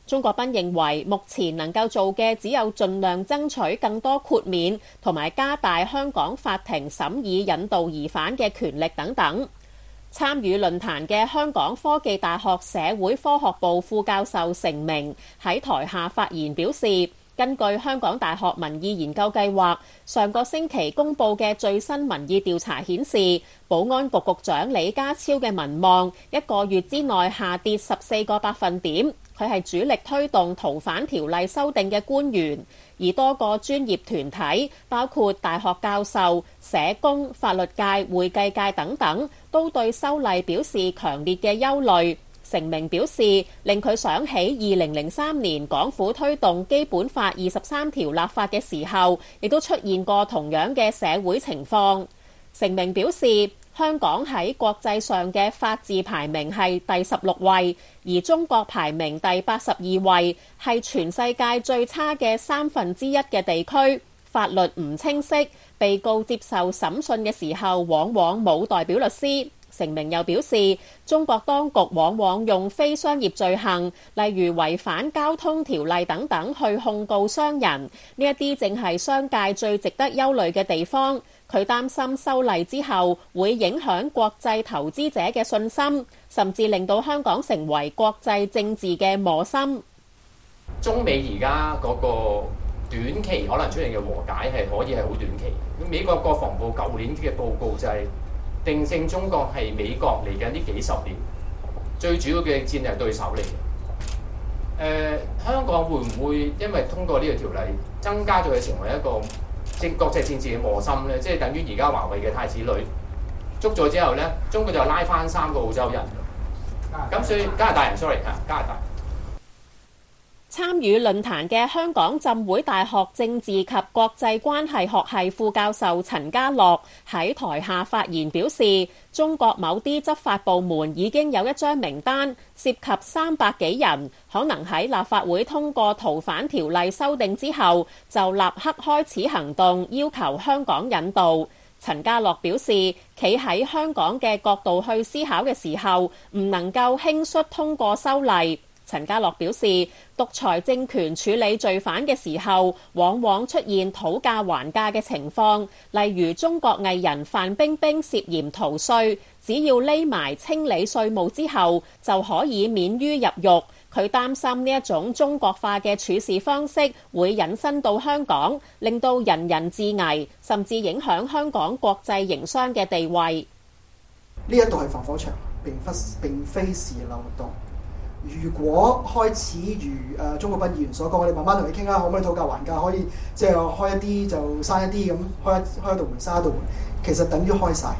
[SPEAKER 9] 鍾國斌認為，目前能夠做嘅只有盡量爭取更多豁免，同埋加大香港法庭審議引渡疑犯嘅權力等等。參與論壇嘅香港科技大學社會科學部副教授成明喺台下發言表示，根據香港大學民意研究計劃上個星期公佈嘅最新民意調查顯示，保安局局長李家超嘅民望一個月之內下跌14個百分點。佢係主力推動逃犯條例修訂嘅官員，而多個專業團體，包括大學教授、社工、法律界、會計界等等，都對修例表示強烈嘅憂慮。成明表示，令佢想起2003年港府推動基本法23條立法嘅時候，亦都出現過同樣嘅社會情況。成明表示，香港喺國際上嘅法治排名係第16位，而中國排名第82位，係全世界最差嘅1/3嘅地區。法律唔清晰，被告接受審訊嘅時候往往冇代表律師。成明又表示，中國當局往往用非商業罪行，例如違反交通條例等等去控告商人，呢一啲正係商界最值得憂慮嘅地方。佢擔心修例之後會影響國際投資者嘅信心，甚至令到香港成為國際政治嘅磨心。
[SPEAKER 12] 中美而家嗰個短期可能出現嘅和解係可以係好短期。美國國防部舊年嘅報告就係定性中國係美國嚟緊呢幾十年最主要嘅戰略對手嚟嘅。香港會唔會因為通過呢個條例增加咗佢成為一個國際政治嘅磨心咧？即係等於而家華為嘅太子女捉咗之後咧，中國就拉翻3個澳洲人。咁所以加拿大人 ，sorry 嚇，加拿大。
[SPEAKER 9] 參與論壇嘅香港浸會大學政治及國際關係學系副教授陳家樂喺台下發言表示，中國某啲執法部門已經有一張名單，涉及300幾人，可能喺立法會通過逃犯條例修訂之後，就立刻開始行動，要求香港引渡。陳家樂表示，企喺香港嘅角度去思考嘅時候，唔能夠輕率通過修例。陳家樂表示，獨裁政權處理罪犯嘅時候，往往出現討價還價嘅情況，例如中國藝人范冰冰涉嫌逃稅，只要匿埋清理稅務之後，就可以免於入獄。佢擔心呢一種中國化嘅處事方式會引申到香港，令到人人自危，甚至影響香港國際營商嘅地位。
[SPEAKER 13] 呢一度係防火牆，並非是漏洞。如果開始如鍾國斌議員所講，我哋慢慢同你傾下，可唔可以討價還價？可以即係開一啲就閂一啲咁，開一道門閂一道門，其實等於開晒。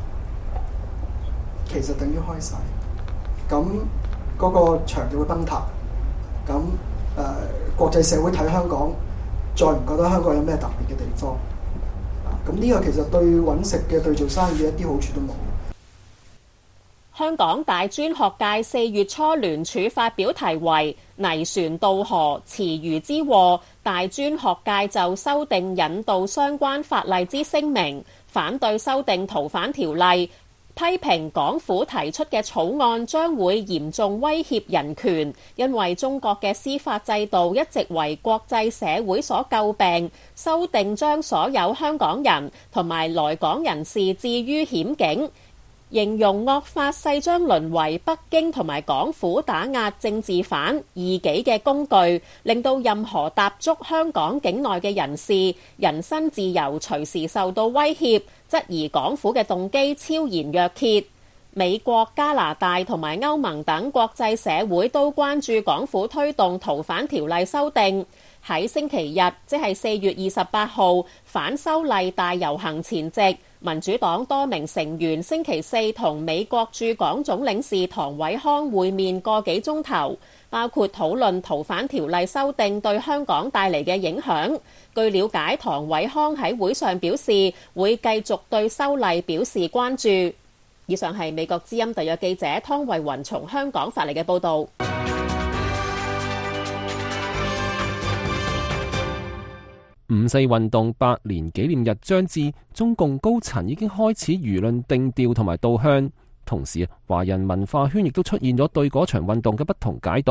[SPEAKER 13] 咁嗰個牆就會崩塌。咁國際社會睇香港，再唔覺得香港有咩特別嘅地方。咁呢個其實對揾食嘅對做生意一啲好處都冇。
[SPEAKER 9] 香港大專學界4月初聯署發表題為《泥船渡河，池魚之禍》，大專學界就修訂引渡相關法例之聲明，反對修訂逃犯條例，批評港府提出嘅草案將會嚴重威脅人權，因為中國嘅司法制度一直為國際社會所詬病，修訂將所有香港人同埋來港人士置於險境。形容惡法勢將淪為北京同埋港府打壓政治犯異己嘅工具，令到任何踏足香港境內嘅人士人身自由隨時受到威脅，質疑港府嘅動機超然若揭。美國、加拿大同埋歐盟等國際社會都關注港府推動逃犯條例修訂。喺星期日，即係4月28號反修例大遊行前夕，民主黨多名成員星期四同美國駐港總領事唐偉康會面個幾鐘頭，包括討論逃犯條例修訂對香港帶嚟嘅影響。據了解，唐偉康喺會上表示會繼續對修例表示關注。以上係美國之音特約記者湯慧雲從香港發嚟嘅報導。
[SPEAKER 2] 五四運動100年紀念日將至，中共高層已經開始輿論定調同埋導向，同時華人文化圈亦都出現咗對嗰場運動嘅不同解讀。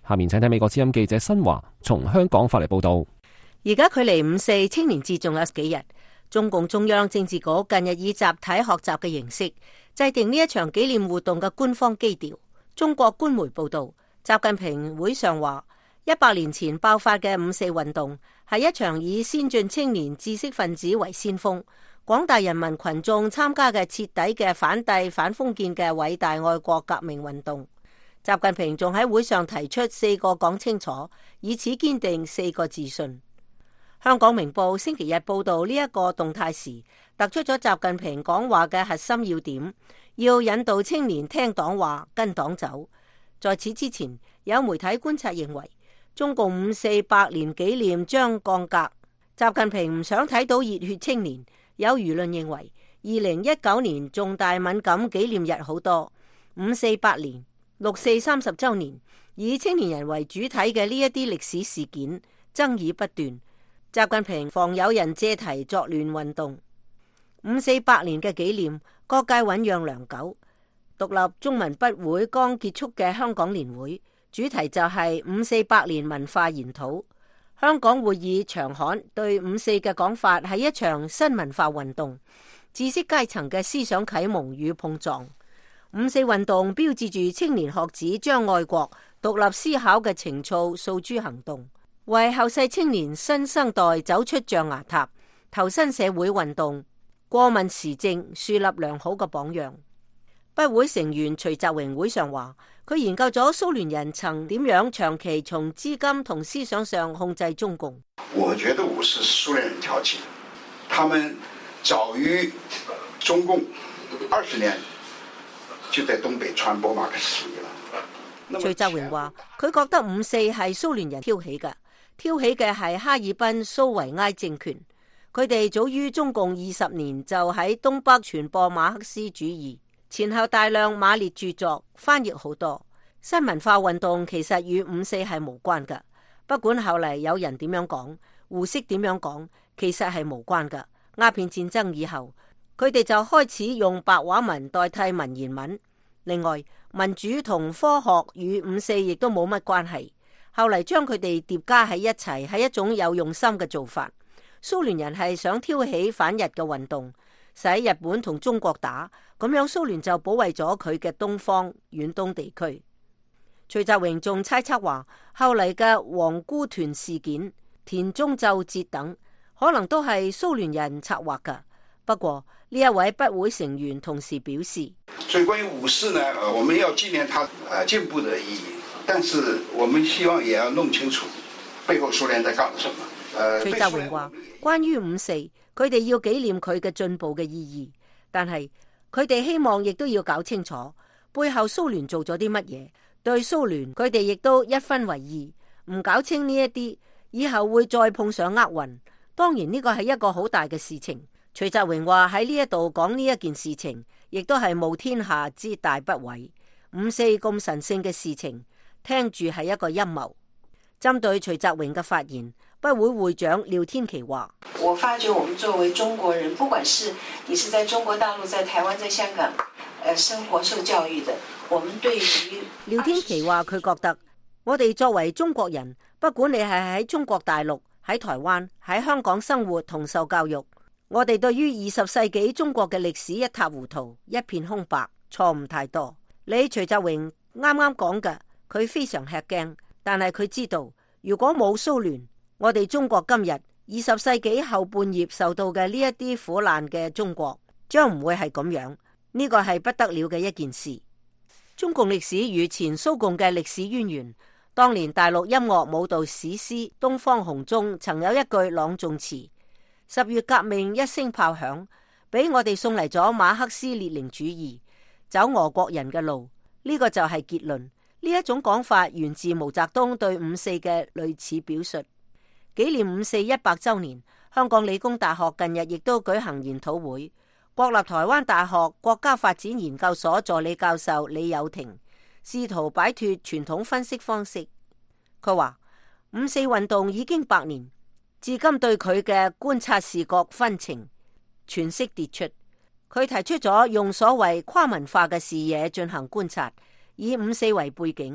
[SPEAKER 2] 下面請睇美國之音記者新華從香港發嚟報道。
[SPEAKER 6] 而家距離五四青年節仲有幾日，中共中央政治局近日以集體學習嘅形式制定呢一場紀念活動嘅官方基調。中國官媒報道，習近平會上話，100年前爆發嘅五四運動係一場以先進青年知識分子為先鋒，廣大人民群眾參加嘅徹底嘅反帝反封建嘅偉大愛國革命運動。習近平仲喺會上提出4個講清楚，以此堅定4個自信。香港明報星期日報道呢一個動態時，突出咗習近平講話嘅核心要點，要引導青年聽黨話跟黨走。在此之前，有媒體觀察認為，中共五四100年紀念將降格，習近平唔想睇到熱血青年。有輿論認為2019年重大敏感紀念日好多，五四100年、6四30週年，以青年人為主體嘅呢一啲歷史事件爭議不斷，習近平防有人借題作亂運動。五四100年嘅紀念，各界醞釀良久。獨立中文筆會剛結束嘅香港年會，主題就係五四100年文化研討。香港會議長刊對五四嘅講法係一場新文化運動，知識階層嘅思想啟蒙與碰撞。五四運動標誌住青年學子將愛國獨立思考嘅情操訴諸行動，為後世青年新生代走出象牙塔、投身社會運動、過問時政樹立良好嘅榜樣。筆會成員徐澤榮會上話，佢研究咗蘇聯人曾點樣長期從資金同思想上控制中共。
[SPEAKER 14] 我覺得五四是蘇聯人挑起的，他們早於中共20年就在東北傳播馬克思主義了。
[SPEAKER 6] 徐澤榮話，佢覺得五四係蘇聯人挑起嘅係哈爾濱蘇維埃政權，佢哋早於中共20年就喺東北傳播馬克思主義。前後大量馬列著作，翻譯好多。新文化運動其實與五四係無關㗎，不管後嚟有人點樣講，胡適點樣講，其實係無關㗎。鴉片戰爭以後，佢哋就開始用白話文代替文言文。另外，民主同科學與五四亦都冇乜關係。後嚟將佢哋疊加喺一齊，係一種有用心嘅做法。蘇聯人係想挑起反日嘅運動，使日本同中國打，咁樣蘇聯就保衛咗佢嘅東方遠東地區。徐澤榮仲猜測話，後嚟嘅皇姑團事件、田中奏折等，可能都係蘇聯人策劃㗎。不過呢一位筆會成員同時表示，
[SPEAKER 14] 所以關於五四呢，我們要紀念它進步的意義，但是我們希望也要弄清楚背後蘇聯在搞什麼。
[SPEAKER 6] 徐澤榮話，關於五四，佢哋要紀念佢嘅進步嘅意義，但係佢哋希望亦都要搞清楚背後蘇聯做咗啲乜嘢。對蘇聯，佢哋亦都一分為二，唔搞清呢一啲，以後會再碰上厄運。當然呢個係一個好大嘅事情。徐澤榮話喺呢一度講呢一件事情，亦都係冒天下之大不韙。五四咁神聖嘅事情，聽住係一個陰謀。針對徐澤榮嘅發言，筆會會長廖天琪話：
[SPEAKER 15] 我發覺我們作為中國人，不管是你是在中國大陸、在台灣、在香港，生活受教育的，我們對於
[SPEAKER 6] 廖天琪話佢覺得我哋作為中國人，不管你係喺中國大陸、喺台灣、喺香港生活同受教育，我哋對於20世紀中國嘅歷史一塌糊塗、一片空白、錯誤太多。你徐澤榮啱啱講嘅，佢非常吃驚，但係佢知道如果冇蘇聯，我哋中國今日20世紀後半葉受到嘅呢一啲苦難嘅中國，將唔會係咁樣。呢個係不得了嘅一件事。中共歷史與前蘇共嘅歷史淵源，當年大陸音樂舞蹈史詩《東方紅》中曾有一句朗誦詞：10月革命一聲炮響，俾我哋送嚟咗馬克思列寧主義，走俄國人嘅路。呢個就係結論。呢一種講法源自毛澤東對五四嘅類似表述。紀念五四100週年，香港理工大學近日亦都舉行研討會。國立台灣大學國家發展研究所助理教授李友廷試圖擺脫傳統分析方式。佢話五四運動已經100年，至今對佢嘅觀察視覺分情詮釋迭出。佢提出咗用所謂跨文化嘅視野進行觀察，以五四為背景，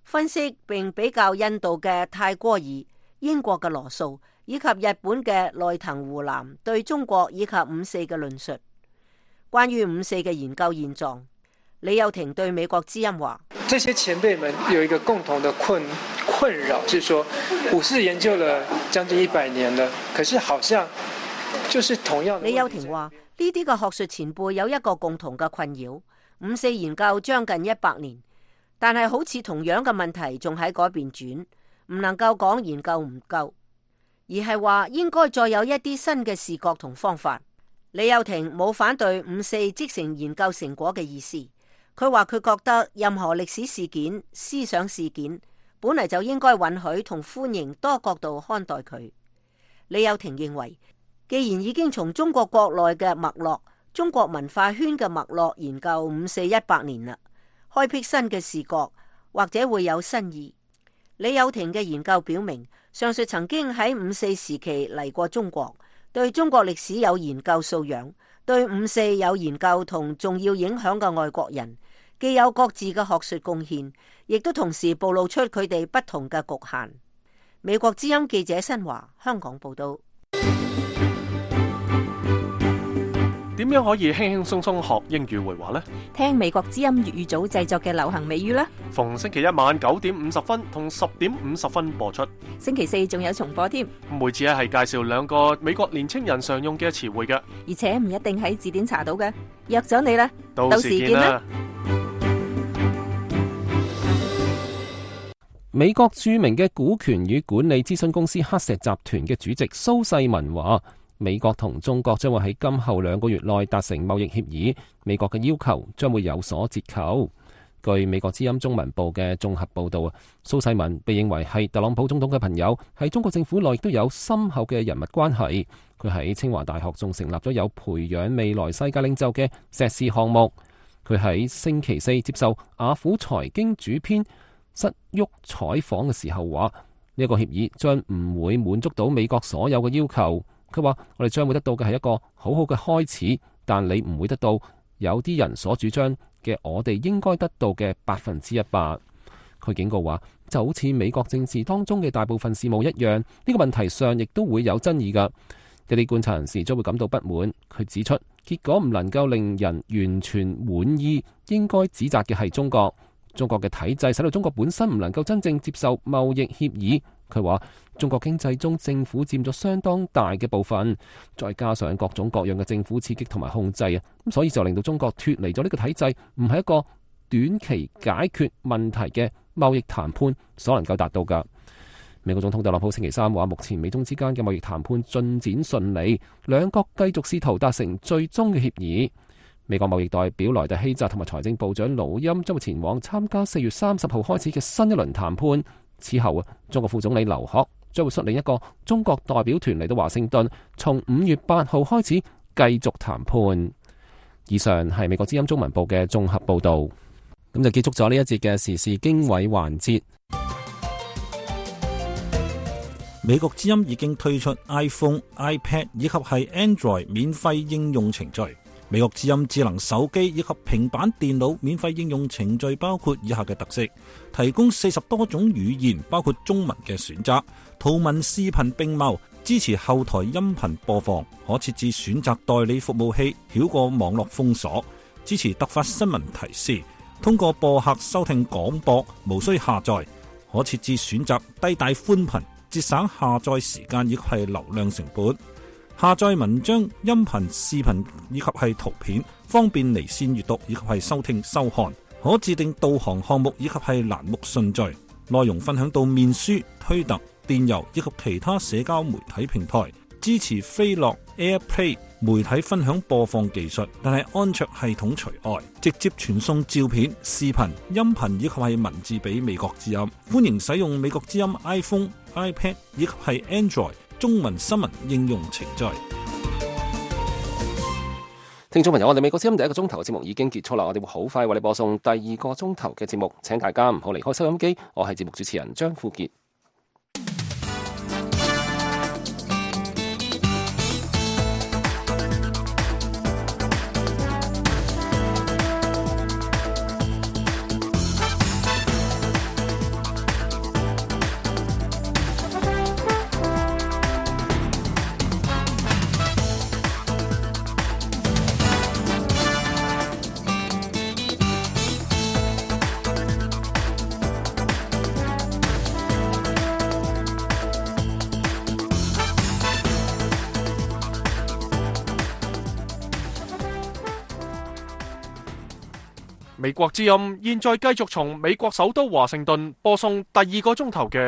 [SPEAKER 6] 分析並比較印度嘅泰戈爾、英國嘅羅素以及日本嘅內藤湖南對中國以及五四嘅論述。關於五四嘅研究現狀，李幼廷對美國之音話：
[SPEAKER 16] 這些前輩們有一個共同的困擾，是說五四研究了將近100年了，可是好像就是同樣。
[SPEAKER 6] 李幼廷話：呢啲嘅學術前輩有一個共同嘅困擾，五四研究將近100年。但係好似同樣嘅問題仲喺嗰邊轉，唔能夠講研究唔夠，而係話應該再有一啲新嘅視覺同方法。李幼廷冇反對五四即成研究成果嘅意思，佢話佢覺得任何歷史事件、思想事件本嚟就應該允許同歡迎多角度看待佢。李幼廷認為，既然已經從中國國內嘅脈絡、中國文化圈嘅脈絡研究五四100年啦，開闢新嘅視覺，或者會有新意。李幼廷嘅研究表明，上述曾經喺五四時期嚟過中國，對中國歷史有研究素養，對五四有研究同重要影響嘅外國人，既有各自嘅學術貢獻，亦都同時暴露出佢哋不同嘅局限。美國之音記者新華香港報道。
[SPEAKER 1] 點樣可以輕輕鬆鬆學英語會話呢？
[SPEAKER 17] 聽美國之音粵語組製作嘅流行美語啦！
[SPEAKER 1] 逢星期一晚9點50分同10點50分播出，
[SPEAKER 17] 星期四仲有重播添。
[SPEAKER 1] 每次係介紹2個美國年青人常用嘅詞彙嘅，
[SPEAKER 17] 而且唔一定喺字典查到嘅。約咗你啦，
[SPEAKER 1] 到時見啦！
[SPEAKER 2] 美國著名嘅股權與管理諮詢公司黑石集團嘅主席蘇世民話：美國同中國將會喺今後2個月內達成貿易協議，美國嘅要求將會有所折扣。據美國之音中文部嘅綜合報導，蘇世民被認為係特朗普總統嘅朋友，喺中國政府內亦都有深厚嘅人物關係。佢喺清華大學仲成立咗有培養未來世界領袖嘅碩士項目。佢喺星期四接受雅虎財經主編室沃採訪嘅時候話：呢個協議將唔會滿足到美國所有嘅要求。佢話：我哋將會得到嘅係一個好好嘅開始，但你唔會得到有啲人所主張嘅我哋應該得到嘅100%。佢警告話，就好似美國政治當中嘅大部分事務一樣，呢個問題上亦都會有爭議㗎。一啲觀察人士將會感到不滿。佢指出，結果唔能夠令人完全滿意，應該指責嘅係中國。中國嘅體制使到中國本身唔能夠真正接受貿易協議。佢話中國經濟中政府佔咗相當大嘅部分，再加上各種各樣嘅政府刺激同埋控制啊，咁所以就令到中國脫離咗呢個體制，唔係一個短期解決問題嘅貿易談判所能夠達到㗎。美國總統特朗普星期三話，目前美中之間嘅貿易談判進展順利，兩國繼續試圖達成最終嘅協議。美國貿易代表萊特希澤同埋財政部長魯欽將會前往參加4月30號開始嘅新一輪談判。此後啊，中國副總理劉鶴將會率領一個中國代表團嚟到華盛頓，從5月8號開始繼續談判。以上係美國之音中文部嘅綜合報導。咁就結束咗呢一節嘅時事經緯環節。
[SPEAKER 18] 美國之音已經推出 iPhone、iPad 以及係 Android 免費應用程序。美國之音智能手機以及平板電腦免費應用程序包括以下嘅特色：提供40多種語言，包括中文嘅選擇，圖文視頻並茂，支持後台音頻播放，可設置選擇代理服務器，繞過網絡封鎖，支持突發新聞提示，通過播客收聽廣播，無需下載，可設置選擇低帶寬頻，節省下載時間以及係流量成本。下載文章、音頻、視頻以及係圖片，方便離線閱讀以及係收聽收看。可自定導航項目以及係欄目順序。內容分享到面書、推特、電郵以及其他社交媒體平台。支持飛樂 AirPlay 媒體分享播放技術，但係安卓系統除外。直接傳送照片、視頻、音頻以及係文字俾美國之音。歡迎使用美國之音 iPhone、iPad 以及係 Android中文新聞應用程序。
[SPEAKER 2] 聽眾朋友，我哋美國之音第1個鐘頭嘅節目已經結束啦，我哋會好快為你播送第2個鐘頭嘅節目，請大家唔好離開收音機。我係節目主持人張富傑。
[SPEAKER 1] 美國之音現在繼續從美國首都華盛頓播送第2個鐘頭嘅